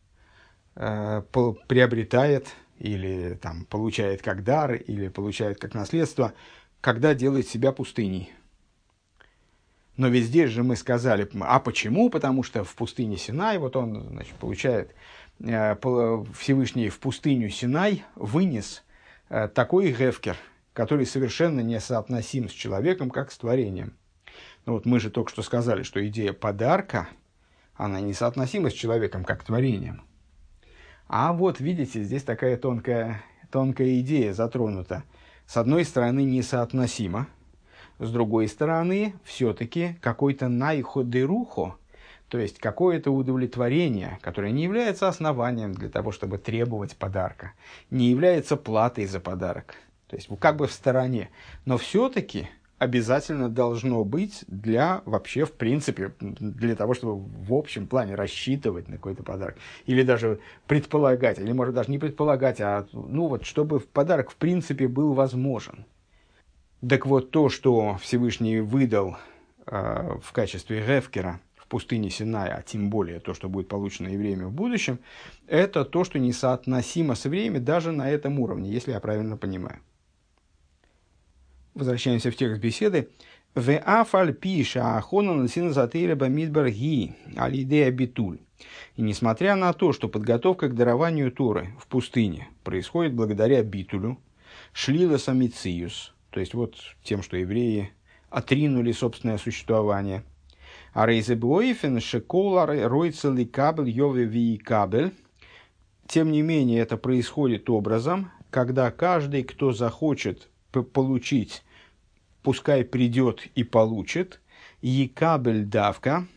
приобретает или там, получает как дар, или получает как наследство, когда делает себя пустыней. Но ведь здесь же мы сказали, а почему? Потому что в пустыне Синай, вот он, значит, получает, Всевышний в пустыню Синай вынес такой гефкер, который совершенно несоотносим с человеком, как с творением. Ну, вот мы же только что сказали, что идея подарка, она несоотносима с человеком, как творением. А вот, видите, здесь такая тонкая тонкая идея затронута. С одной стороны, несоотносимо, с другой стороны, все-таки какой-то найходерухо, то есть какое-то удовлетворение, которое не является основанием для того, чтобы требовать подарка, не является платой за подарок. То есть как бы в стороне, но все-таки обязательно должно быть для вообще, в принципе, для того, чтобы в общем плане рассчитывать на какой-то подарок. Или даже предполагать, или может даже не предполагать, а ну вот, чтобы подарок в принципе был возможен. Так вот, то, что Всевышний выдал в качестве гефкера в пустыне Синай, а тем более то, что будет получено евреями в будущем, это то, что несоотносимо с евреями даже на этом уровне, если я правильно понимаю. Возвращаемся в текст беседы. И несмотря на то, что подготовка к дарованию Торы в пустыне происходит благодаря битулю, шлила самициюс, то есть вот тем, что евреи отринули собственное существование, а рейзебуэйфен шекола ройцели кабель йове ви кабель, тем не менее это происходит образом, когда каждый, кто захочет получить, пускай придет и получит, «Екабель давка»,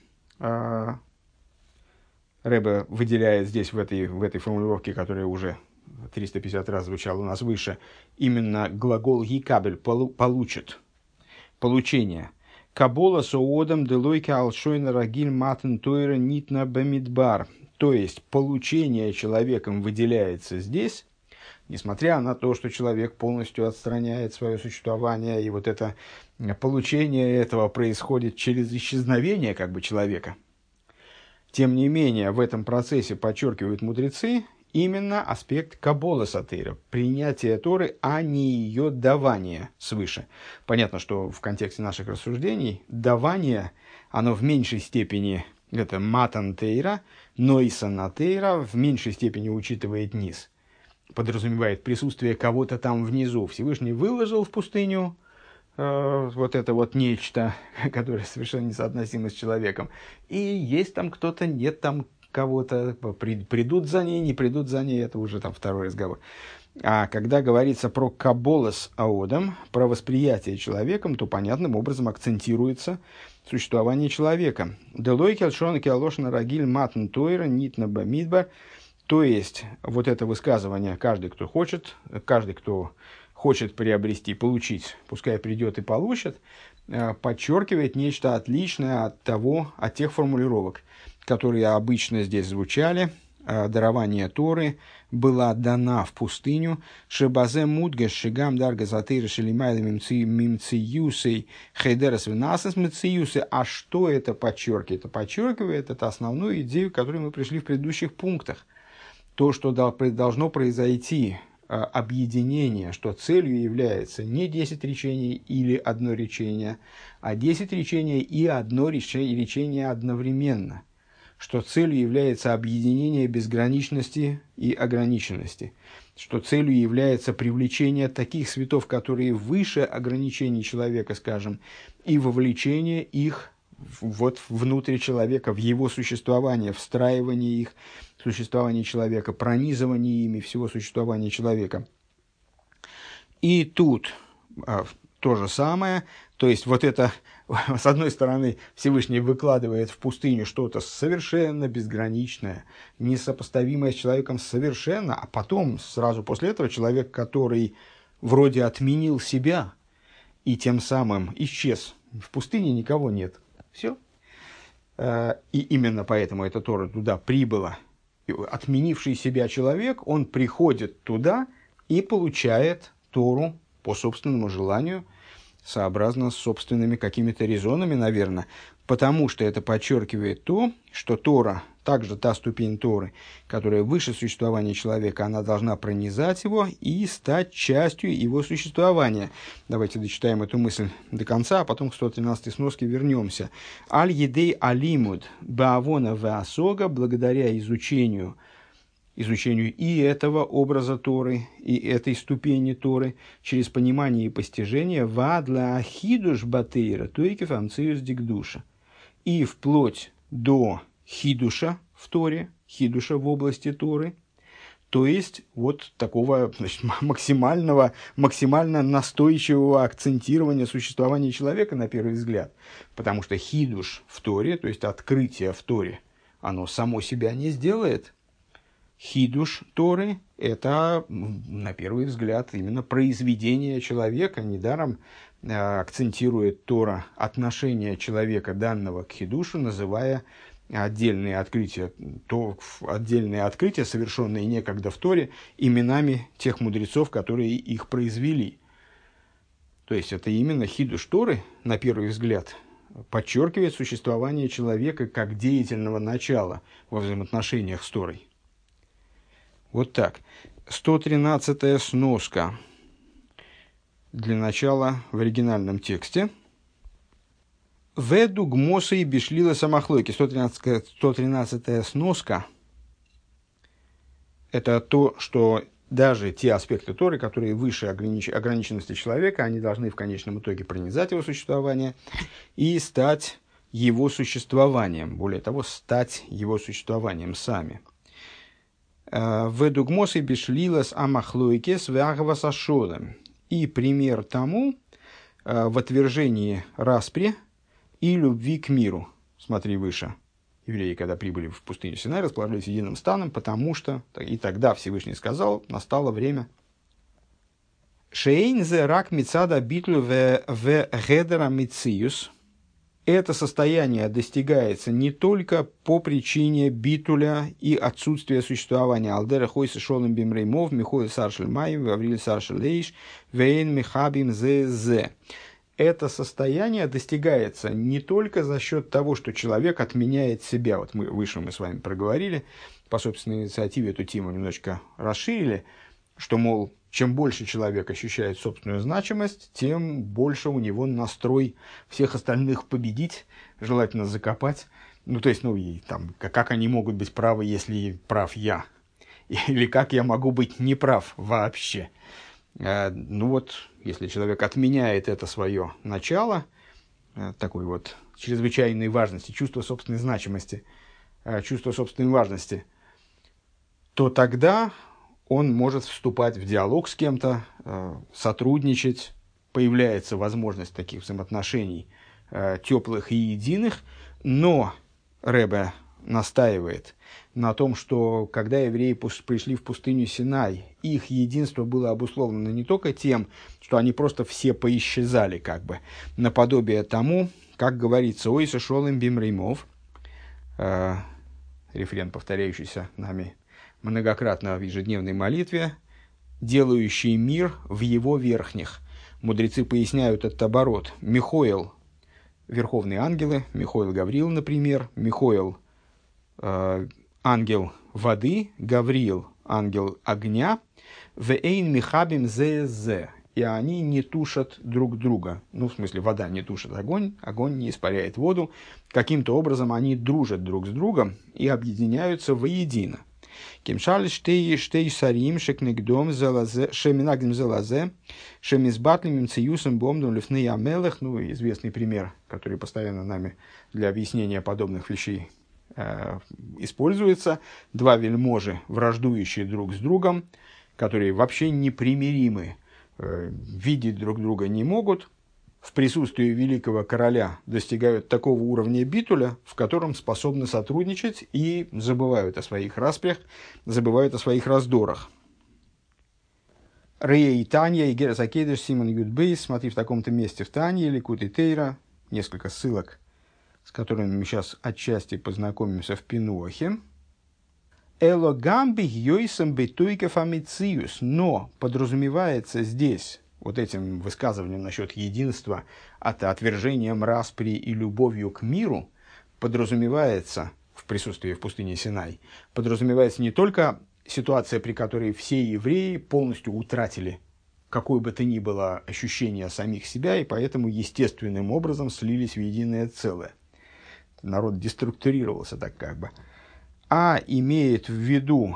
Ребе выделяет здесь в этой формулировке, которая уже 350 раз звучала у нас выше, именно глагол «Екабель» «получит», «получение». «Кабола соодам делойка алшойна рагиль матен тойра нитна бамидбар», то есть получение человеком выделяется здесь, несмотря на то, что человек полностью отстраняет свое существование, и вот это получение этого происходит через исчезновение как бы человека. Тем не менее, в этом процессе подчеркивают мудрецы именно аспект кабола сатейра, принятие Торы, а не ее давание свыше. Понятно, что в контексте наших рассуждений давание, оно в меньшей степени, это матан тейра, нойсан тейра, в меньшей степени учитывает низ. Подразумевает присутствие кого-то там внизу. Всевышний выложил в пустыню вот это вот нечто, которое совершенно несоотносимо с человеком. И есть там кто-то, нет там кого-то, придут за ней, не придут за ней, это уже там второй разговор. А когда говорится про каболас аодам, про восприятие человеком, то понятным образом акцентируется существование человека. Делойки алшонки алошна рагиль матн тойра нитна бамидбар. То есть, вот это высказывание «каждый, кто хочет приобрести, получить, пускай придет и получит», подчеркивает нечто отличное от тех формулировок, которые обычно здесь звучали. Дарование Торы была дана в пустыню. «Шебазе мудгеш шигам дарга затыра шелимайла мимциюсей хейдерас винасас мимциюсей». А что это подчеркивает? Это подчеркивает это основную идею, к которой мы пришли в предыдущих пунктах. То, что должно произойти объединение, что целью является не 10 речений или одно речение, а 10 речений и одно речение одновременно. Что целью является объединение безграничности и ограниченности. Что целью является привлечение таких светов, которые выше ограничений человека, скажем, и вовлечение их вот внутрь человека, в его существование, встраивание их в существование человека, пронизывание ими всего существования человека. И тут то же самое, то есть вот это, с одной стороны, Всевышний выкладывает в пустыню что-то совершенно безграничное, несопоставимое с человеком совершенно, а потом, сразу после этого, человек, который вроде отменил себя и тем самым исчез, в пустыне никого нет. Все. И именно поэтому эта Тора туда прибыла. Отменивший себя человек, он приходит туда и получает Тору по собственному желанию, сообразно с собственными какими-то резонами, наверное, потому что это подчеркивает то, что Тора, также та ступень Торы, которая выше существования человека, она должна пронизать его и стать частью его существования. Давайте дочитаем эту мысль до конца, а потом к 113-й сноске вернемся. «Аль-едей алимуд баавона ваасога», благодаря изучению и этого образа Торы, и этой ступени Торы, через понимание и постижение, «вадла хидуш батейра туикев амциус дикдуша», и вплоть до хидуша в Торе, хидуша в области Торы, То есть вот такого, значит, максимально настойчивого акцентирования существования человека на первый взгляд. Потому что хидуш в Торе, то есть открытие в Торе, оно само себя не сделает. Хидуш Торы – это, на первый взгляд, именно произведение человека. Недаром акцентирует Тора отношение человека, данного к хидушу, называя отдельные открытия, совершенные некогда в Торе, именами тех мудрецов, которые их произвели. То есть это именно хидуш Торы, на первый взгляд, подчеркивает существование человека как деятельного начала во взаимоотношениях с Торой. Вот так. 113-я сноска. Для начала в оригинальном тексте. «Веду гмоса и бешлила самохлойки». 113-я сноска – это то, что даже те аспекты Торы, которые выше ограниченности человека, они должны в конечном итоге пронизать его существование и стать его существованием. Более того, стать его существованием сами. «Веду гмоса и бешлила самохлойки свягва сашодом». И пример тому в отвержении распри и любви к миру. Смотри выше. Евреи, когда прибыли в пустыню Синай, расположились единым станом, потому что... И тогда Всевышний сказал, настало время. «Шейнзе рак мицада битлю в гедера мициюс». Это состояние достигается не только по причине битуля и отсутствия существования. Алдера хойса шолем бимреймов, михоил саршель майм, вавриль саршель лейш, вейн михабим зе. Это состояние достигается не только за счет того, что человек отменяет себя. Вот мы с вами проговорили, по собственной инициативе эту тему немножечко расширили, что, мол, чем больше человек ощущает собственную значимость, тем больше у него настрой всех остальных победить, желательно закопать. И там, как они могут быть правы, если прав я? Или как я могу быть неправ вообще? Если человек отменяет это свое начало, такой вот чрезвычайной важности, чувство собственной значимости, чувство собственной важности, то тогда он может вступать в диалог с кем-то, сотрудничать, появляется возможность таких взаимоотношений теплых и единых, но Ребе настаивает на том, что когда евреи пришли в пустыню Синай, их единство было обусловлено не только тем, что они просто все поисчезали, наподобие тому, как говорится, «Ойса шолем бимреймов», рефрен, повторяющийся нами многократно в ежедневной молитве, делающий мир в его верхних. Мудрецы поясняют этот оборот. Михоэл – верховные ангелы, Михоэл Гавриил, например, Михоэл ангел воды, Гавриил ангел огня, вейн михабим зе, и они не тушат друг друга. В смысле, вода не тушит огонь, огонь не испаряет воду. Каким-то образом они дружат друг с другом и объединяются воедино. Кимшаль штей сарим шекнегдом шеминагдем зелазе шемизбатлим имциюсом бомдом лифны амелых. Известный пример, который постоянно нами для объяснения подобных вещей используется. Два вельможи, враждующие друг с другом, которые вообще непримиримы, видеть друг друга не могут, в присутствии великого короля достигают такого уровня битуля, в котором способны сотрудничать и забывают о своих распрях, забывают о своих раздорах. Рея и Таня, и Гера Закедеш, Симон Юдбейс, смотри в таком-то месте в Тане, Ликут и Тейра, несколько ссылок, с которыми мы сейчас отчасти познакомимся в Пинуахе. Эло гамби йойсам бетуйка фамициюс, но подразумевается здесь, вот этим высказыванием насчет единства, отвержением распри и любовью к миру, подразумевается в присутствии в пустыне Синай, подразумевается не только ситуация, при которой все евреи полностью утратили какое бы то ни было ощущение самих себя, и поэтому естественным образом слились в единое целое. Народ деструктурировался так а имеет в виду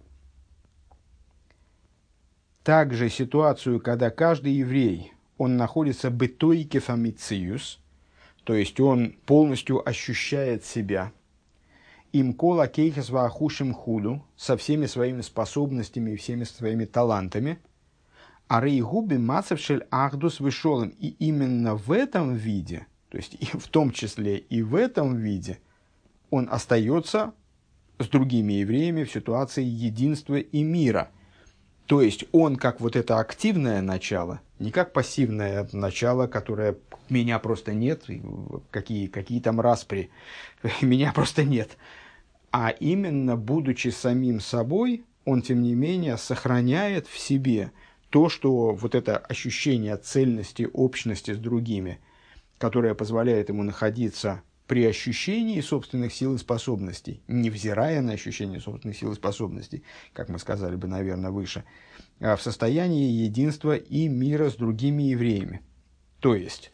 также ситуацию, когда каждый еврей, он находится бетойке фамициюс, то есть он полностью ощущает себя, им кола кейхес ваахушим худу, со всеми своими способностями и всеми своими талантами, а рейгуби мацевшель ахдус вышолым. И именно в этом виде, то есть и в том числе и в этом виде, он остается с другими евреями в ситуации единства и мира. То есть он как вот это активное начало, не как пассивное начало, которое меня просто нет, какие там распри, меня просто нет. А именно, будучи самим собой, он, тем не менее, сохраняет в себе то, что вот это ощущение цельности, общности с другими, которое позволяет ему находиться при ощущении собственных сил и способностей, невзирая на ощущение собственных сил и способностей, как мы сказали бы, наверное, выше, в состоянии единства и мира с другими евреями. То есть,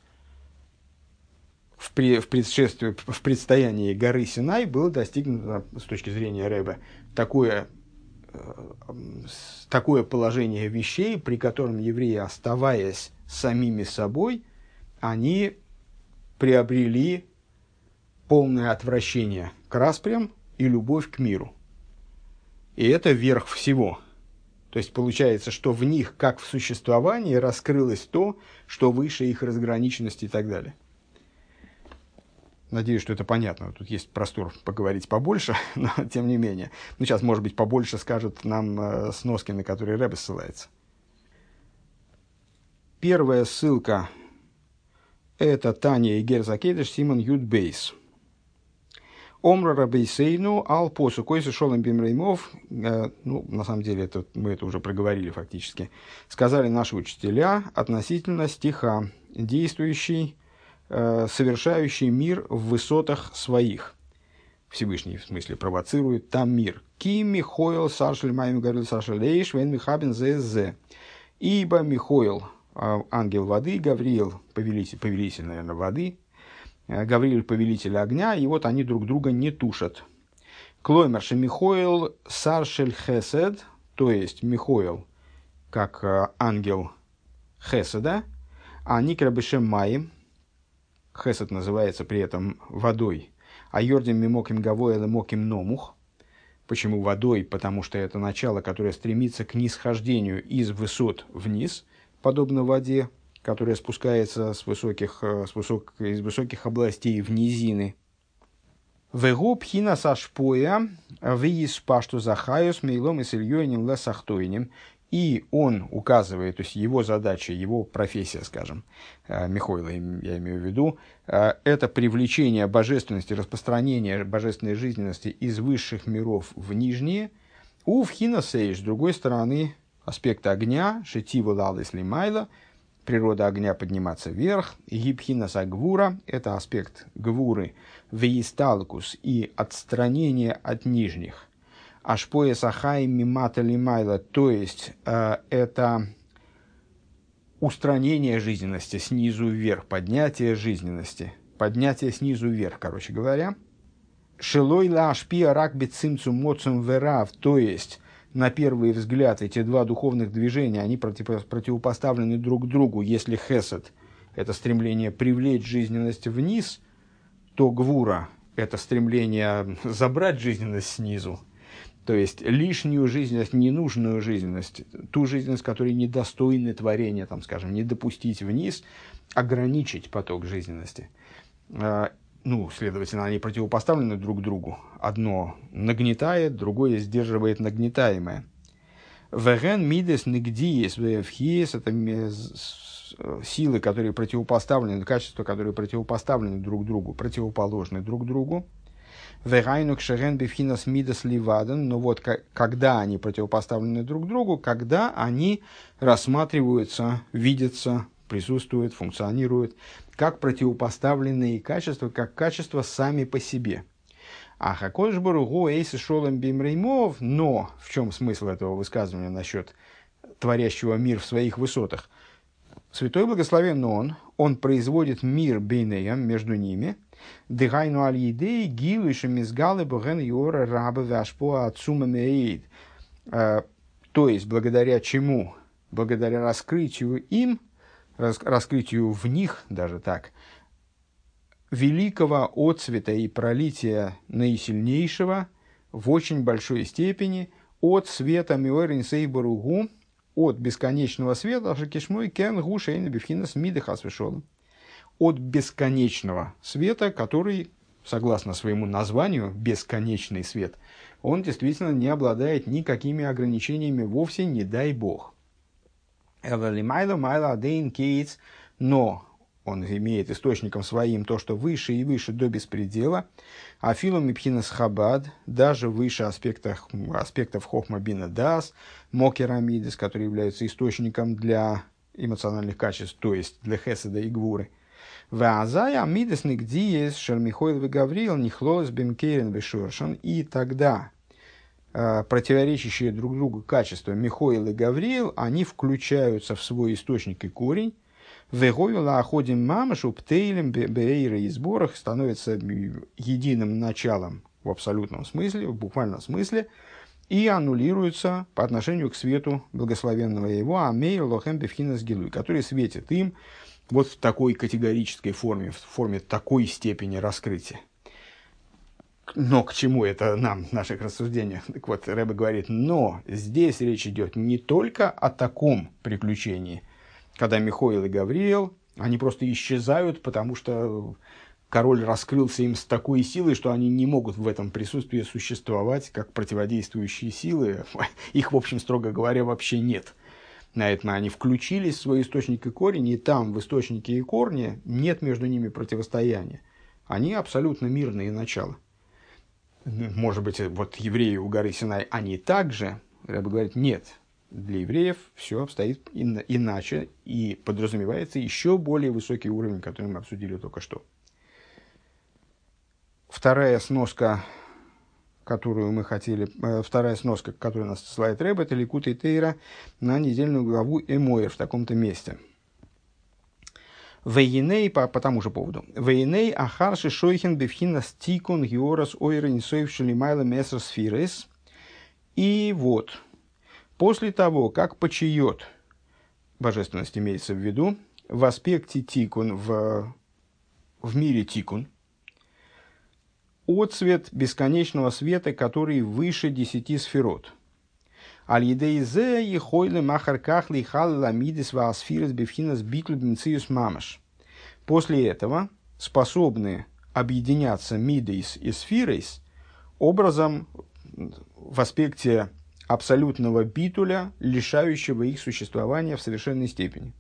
в предстоянии горы Синай было достигнуто, с точки зрения Ребе, такое положение вещей, при котором евреи, оставаясь самими собой, они приобрели полное отвращение к распрям и любовь к миру. И это верх всего. То есть получается, что в них, как в существовании, раскрылось то, что выше их разграниченности и так далее. Надеюсь, что это понятно. Тут есть простор поговорить побольше, но тем не менее. Ну, сейчас, может быть, побольше скажут нам сноски, на которые Ребе ссылается. Первая ссылка – это Таня и Герзакедеш Симон Юд Бейс. Омра Рабейсейну ал посу койсу шолом бимреймов. Ну, на самом деле, мы это уже проговорили фактически. Сказали наши учителя относительно стиха, действующий, совершающий мир в высотах своих. Всевышний, в смысле, провоцирует там мир. Ки Михоил Саршель Майм Гарил Саршель Эйш Вен Михабин ЗЗ. Ибо Михоил, ангел воды, Гавриил, повелитель, наверное, воды, Гавриил, повелитель огня, и вот они друг друга не тушат. Клоймерши Михоил Саршель Хесед, то есть Михоил, как ангел Хеседа, а Никрабешем Майем, Хесед называется при этом водой, а Йордим Мимоким Гавоэл и Моким Номух. Почему водой? Потому что это начало, которое стремится к нисхождению из высот вниз, подобно воде, которая спускается из высоких областей в низины. Вегу пхина сашпоя вииспашту захаюс мейлом и сильёйним лесахтойним. И он указывает, то есть его задача, его профессия, скажем, Михоила, я имею в виду, это привлечение божественности, распространение божественной жизненности из высших миров в нижние. У вхина сейш, с другой стороны, аспект огня, шетива лалис лимайла, природа огня подниматься вверх, гибхина сагвура, это аспект гвуры, веисталкус и отстранение от нижних. Ашпоя сахай мимата лимайла, то есть это устранение жизненности снизу вверх, поднятие жизненности, поднятие снизу вверх, короче говоря. Шелой ла ашпия ракби цимцу моцум верав, то есть на первый взгляд эти два духовных движения, они противопоставлены друг другу. Если хесед – это стремление привлечь жизненность вниз, то гвура – это стремление забрать жизненность снизу. То есть лишнюю жизненность, ненужную жизненность, ту жизненность, которая недостойна творения, там, скажем, не допустить вниз, ограничить поток жизненности. Следовательно, они противопоставлены друг другу. Одно нагнетает, другое сдерживает нагнетаемое. Веген мидес нигдиес вефхиес – это силы, которые противопоставлены, качества, которые противопоставлены друг другу, противоположны друг другу. Но вот когда они противопоставлены друг другу, когда они рассматриваются, видятся, присутствуют, функционируют как противопоставленные качества, как качества сами по себе. А хакодж баругу эйс шолем бимреймов, но в чем смысл этого высказывания насчет творящего мир в своих высотах? Святой Благословен он производит мир бейнеям между ними, дыхайну аль-идей гилуишем изгалы боген йора раба вяшпо отцума меид. То есть, благодаря чему? Благодаря раскрытию им, раскрытию в них, даже так, великого отцвета и пролития наисильнейшего в очень большой степени от света Миорин Сейбаругу, от бесконечного света, Шакишмой Кен Гушейн Бифхинас Мидехас Вишолом, от бесконечного света, который, согласно своему названию, бесконечный свет, он действительно не обладает никакими ограничениями вовсе, не дай бог. Но он имеет источником своим то, что выше и выше до беспредела, а филум мипхинас хабад, даже выше аспектов хохма бина дас, мокерамидес, которые являются источником для эмоциональных качеств, то есть для хеседа и гвуры. Ваазая амидес нигдиес шермихоил вегаврил нихлоас бемкерен вешоршан, и тогда противоречащие друг другу качества Михоил и Гавриил, они включаются в свой источник и корень. Вегоила оходим мамашу птейлем бейры и сборах становится единым началом в абсолютном смысле, в буквальном смысле, и аннулируется по отношению к свету благословенного его амейр лохем бифхинас гилуй, который светит им вот в такой категорической форме, в форме такой степени раскрытия. Но к чему это нам, в наших рассуждениях? Так вот, Ребе говорит, но здесь речь идет не только о таком приключении, когда Михоил и Гавриил, они просто исчезают, потому что король раскрылся им с такой силой, что они не могут в этом присутствии существовать как противодействующие силы. Их, в общем, строго говоря, вообще нет. На этом они включились в свой источник и корень, и там, в источнике и корне, нет между ними противостояния. Они абсолютно мирные начала. Может быть, вот евреи у горы Синай, они также, Ребе говорит, нет. Для евреев все обстоит иначе, и подразумевается еще более высокий уровень, который мы обсудили только что. Вторая сноска, которую нас ссылает Ребе, это Ликутей Тейра на недельную главу Эмоэр в таком-то месте. Вейней, по тому же поводу. Вейней ахарши шойхен бифхина стикун георас ойрен сойвшили майла мессер сфирес. И вот, после того, как почиет, божественность имеется в виду, в аспекте тикун, в мире тикун, отцвет бесконечного света, который выше 10 сферот. Аль-Едейзе и Хойле Махаркахли Хал Ламидис Ваасфирес Бифхинас Битлю Бенциус Мамаш. После этого способны объединяться Мидейс и Сфирейс образом в аспекте абсолютного битуля, лишающего их существования в совершенной степени.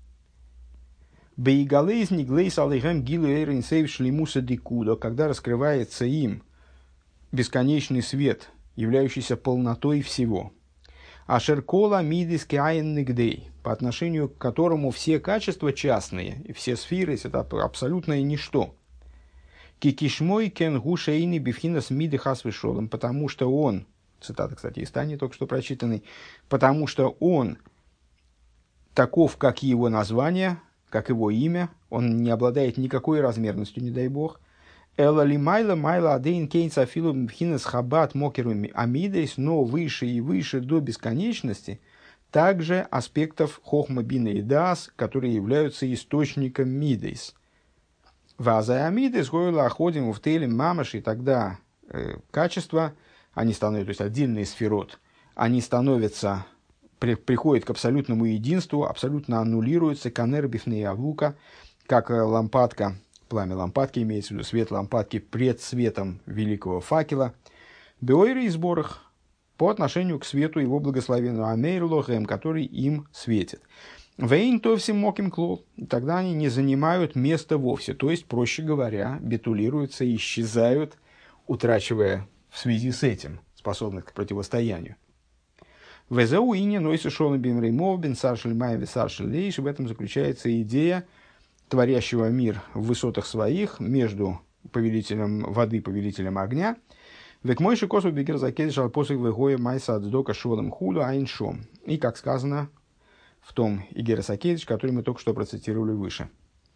Бейгалейз Ниглейс Алейхем Гилу Эйрин Сейв Шлимуса Дикудо, когда раскрывается им бесконечный свет, являющийся полнотой всего. Ашеркола мидис кеайн нигдей, по отношению к которому все качества частные, и все сферы, это абсолютное ничто. Кикишмой кен гушейни бифхинас мидихас вишолом, потому что он, цитата, кстати, из Тани, только что прочитанный, потому что он таков, как его название, как его имя, он не обладает никакой размерностью, не дай бог. Эла ли майла адейн кейнца филум бифхинас хабат мокеру амидейс, но выше и выше до бесконечности также аспектов хохма бина и даас, которые являются источником мидейс. Вазай амидейс гойла оходим в теле мамаш, и тогда качества, они становятся, то есть отдельные сферот, они становятся, приходят к абсолютному единству, абсолютно аннулируются, канер бифней авука, как лампадка, пламя лампадки, имеется в виду свет лампадки пред светом великого факела, беойры и сборах, по отношению к свету его благословенного амейр лохем, который им светит. Вейн то всем моким клол, тогда они не занимают места вовсе, то есть, проще говоря, битулируются, исчезают, утрачивая в связи с этим способность к противостоянию. Везау ине нойсу шолом бим реймов бен саршель майве саршель лейш, в этом заключается идея творящего мир в высотах своих между повелителем воды, повелителем огня. Век мойши косу бегер закедиш алпосик вегоя майса адздока шолом хулу айншом. И как сказано в том Игера Сакедиш, который мы только что процитировали выше.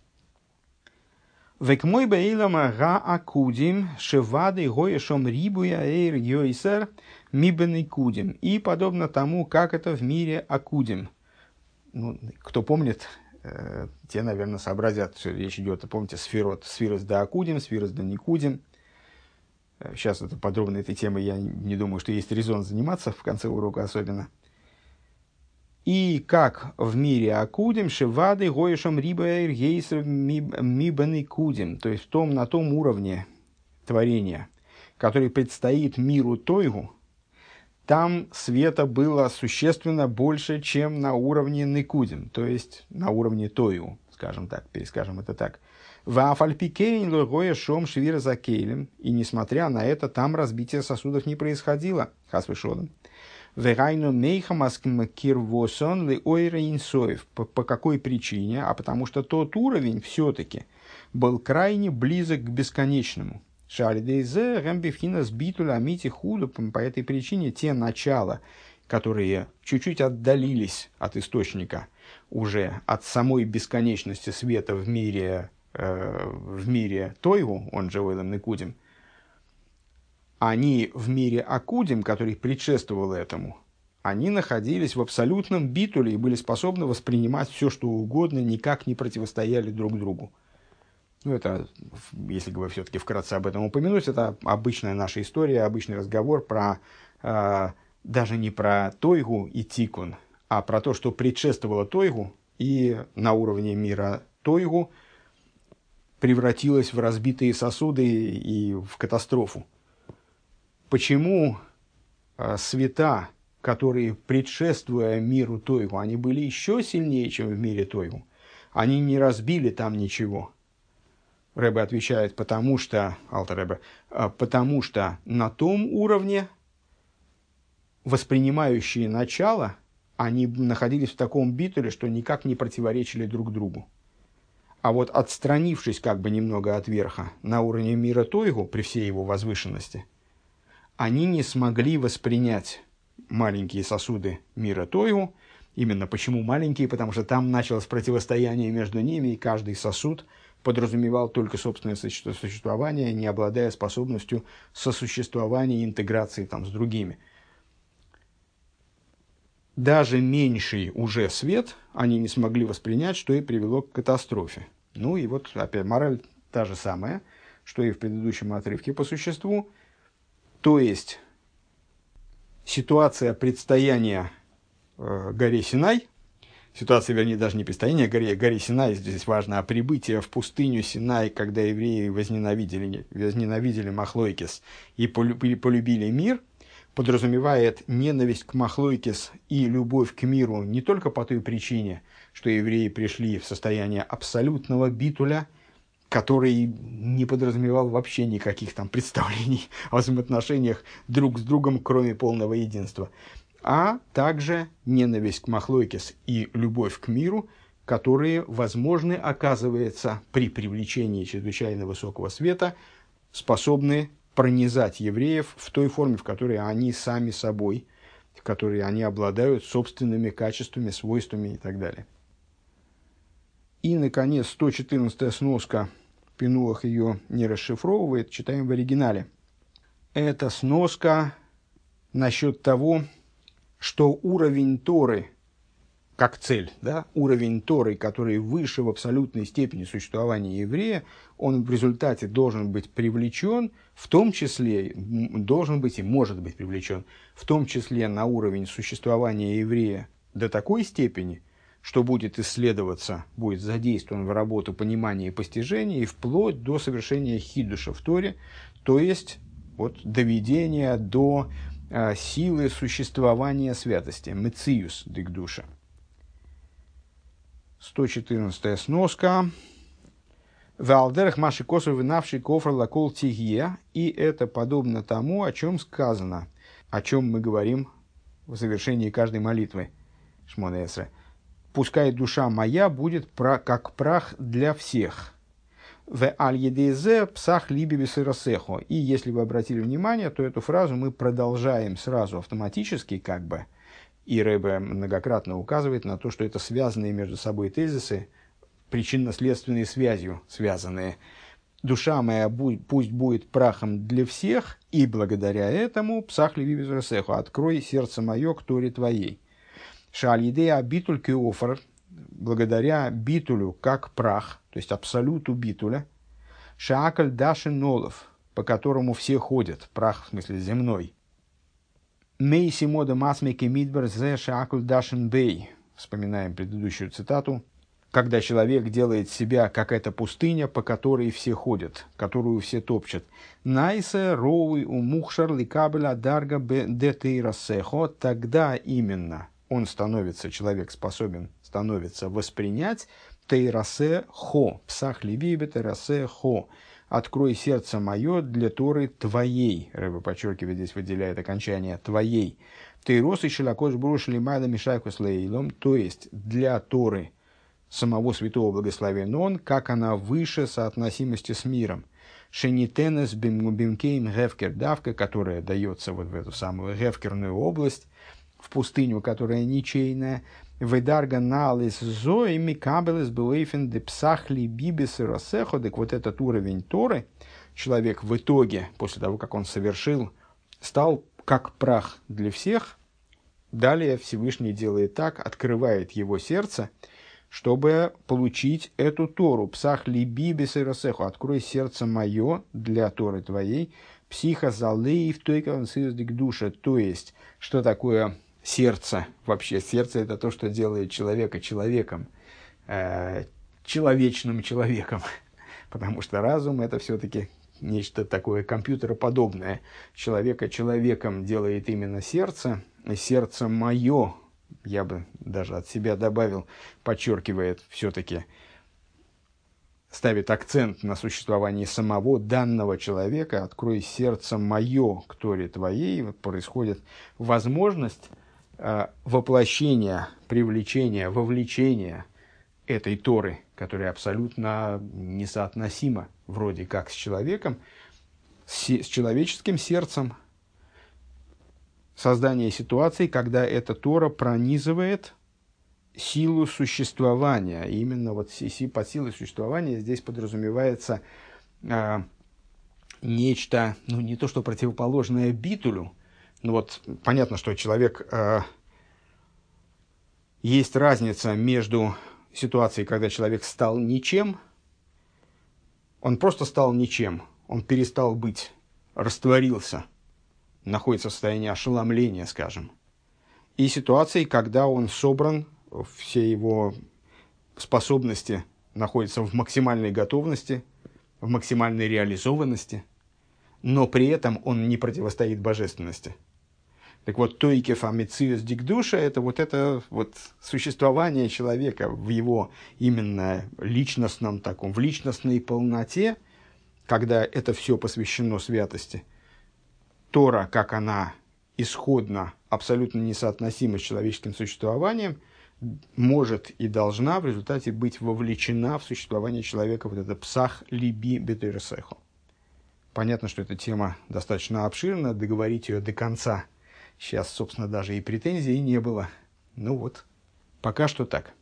Век мой бейлама га акудим шевады гоя шом рибуя эйр йойсер мибен кудим. И подобно тому, как это в мире акудим. Ну, кто помнит, те, наверное, сообразят, что речь идет, помните, сфирос да акудим, сфирос да никудим. Сейчас это подробно этой темой я не думаю, что есть резон заниматься в конце урока особенно. И как в мире акудим, шевады, гоишом, рибаэр, гейсер, мибаны кудим. То есть на том уровне творения, который предстоит миру Тойгу, там света было существенно больше, чем на уровне Никудим, то есть на уровне Тойгу, скажем так, перескажем это так. Вафальпикейн логоя шом швира за кейлем, и несмотря на это, там разбитие сосудов не происходило, хасвешодом. Вегайну мейхамаскм кирвосон ли ойра инсоев. По какой причине? А потому что тот уровень все-таки был крайне близок к бесконечному. Шалидейзе гамбифхина сбитуля амити худу. По этой причине те начала, которые чуть-чуть отдалились от источника, уже от самой бесконечности света в мире Тойгу, он же Ойлем Никудим, они в мире Акудим, который предшествовал этому, они находились в абсолютном битуле и были способны воспринимать все, что угодно, никак не противостояли друг другу. Ну, это, если говорить все-таки вкратце об этом упомянуть, это обычная наша история, обычный разговор про, даже не про Тойгу и Тикун, а про то, что предшествовало Тойгу и на уровне мира Тойгу превратилось в разбитые сосуды и в катастрофу. Почему света, которые, предшествуя миру Тойгу, они были еще сильнее, чем в мире Тойгу? Они не разбили там ничего. Ребе отвечает, потому что на том уровне воспринимающие начало, они находились в таком битуле, что никак не противоречили друг другу. А вот отстранившись как бы немного от верха на уровне мира Тойгу, при всей его возвышенности, они не смогли воспринять маленькие сосуды мира Тойгу. Именно почему маленькие? Потому что там началось противостояние между ними, и каждый сосуд подразумевал только собственное существование, не обладая способностью сосуществования и интеграции там, с другими. Даже меньший уже свет они не смогли воспринять, что и привело к катастрофе. Ну и вот опять мораль та же самая, что и в предыдущем отрывке по существу. То есть ситуация предстояния горе Синай, ситуация, вернее, даже не предстояние горе Синай, здесь важно, а прибытие в пустыню Синай, когда евреи возненавидели Махлойкес и полюбили мир, подразумевает ненависть к Махлойкес и любовь к миру не только по той причине, что евреи пришли в состояние абсолютного битуля, который не подразумевал вообще никаких там представлений о взаимоотношениях друг с другом, кроме полного единства, а также ненависть к Махлойкес и любовь к миру, которые возможны, оказывается, при привлечении чрезвычайно высокого света, способны пронизать евреев в той форме, в которой они сами собой, в которой они обладают собственными качествами, свойствами и так далее. И, наконец, 114-я сноска, Пинуах ее не расшифровывает, читаем в оригинале. Это сноска насчет того, что уровень Торы, как цель, да, уровень Торы, который выше в абсолютной степени существования еврея, он в результате должен быть привлечен, в том числе, должен быть и может быть привлечен, в том числе на уровень существования еврея до такой степени, что будет исследоваться, будет задействован в работу понимания и постижения, и вплоть до совершения хидуша в Торе, то есть от доведения до силы существования святости, мециюс дикдуша. 114-я сноска. «Валдерах маши косов навши кофр лакол тигье». И это подобно тому, о чем сказано, о чем мы говорим в завершении каждой молитвы. Шмона Эсре. «Пускай душа моя будет как прах для всех». «В аль-едезе псах либи бисерасехо». И если вы обратили внимание, то эту фразу мы продолжаем сразу автоматически, как бы. И Ребе многократно указывает на то, что это связанные между собой тезисы, причинно-следственной связью связанные. «Душа моя пусть будет прахом для всех, и благодаря этому псах либи бисерасехо, открой сердце мое к Торе твоей». «Шаль едея битуль кеофер». благодаря битулю как прах, то есть абсолюту битуля, шаакль дашин нолов, по которому все ходят, прах в смысле земной. Мейси мода масмеки мидбер зе шаакль дашин бей. Вспоминаем предыдущую цитату. Когда человек делает себя, как эта пустыня, по которой все ходят, которую все топчат. Найсе роуи умухшар ликабеля дарга детейрасехо. Тогда именно он становится, человек становится воспринять тейрасе хо. Псах либибе тейрасе хо. Открой сердце мое для Торы твоей. Рэбе подчеркивает, здесь выделяет окончание твоей. Тейрос и шелакош бруш лимайда мишайкус лейлом. То есть для Торы самого святого благословен он, как она выше соотносимости с миром. Шенитенес бимкейм гефкер давка, которая дается вот в эту самую гефкерную область, в пустыню, которая ничейная. Ведарга налис зои микабелес бейфен де псахли бибис и рассехо. Так вот этот уровень Торы человек в итоге, после того, как он совершил, стал как прах для всех. Далее Всевышний делает так, открывает его сердце, чтобы получить эту Тору. Псах либи бисерасеху. Открой сердце мое для Торы твоей. Психа залеев тойка душа. То есть, что такое сердце? Вообще, сердце — это то, что делает человека человеком. Человечным человеком. Потому что разум — это все-таки нечто такое компьютероподобное. Человека человеком делает именно сердце. Сердце мое, я бы даже от себя добавил, подчеркивает все-таки, ставит акцент на существовании самого данного человека. Открой сердце мое к Торе твоей. Вот происходит возможность воплощения, привлечения, вовлечения этой Торы, которая абсолютно несоотносима вроде как с человеком, с человеческим сердцем. Создание ситуации, когда эта Тора пронизывает силу существования. И именно вот под силой существования здесь подразумевается нечто, ну не то что противоположное битулю, но вот понятно, что человек, есть разница между ситуацией, когда человек стал ничем, он просто стал ничем, он перестал быть, растворился, находится в состоянии ошеломления, скажем. И ситуацией, когда он собран, все его способности находятся в максимальной готовности, в максимальной реализованности, но при этом он не противостоит божественности. Так вот, тойкеф амициус дикдуша — это вот существование человека в его именно личностном таком, в личностной полноте, когда это все посвящено святости. Тора, как она исходно абсолютно несоотносима с человеческим существованием, может и должна в результате быть вовлечена в существование человека, вот это псах либи бетейрсехо. Понятно, что эта тема достаточно обширна, договорить ее до конца сейчас, собственно, даже и претензий не было. Ну вот, пока что так.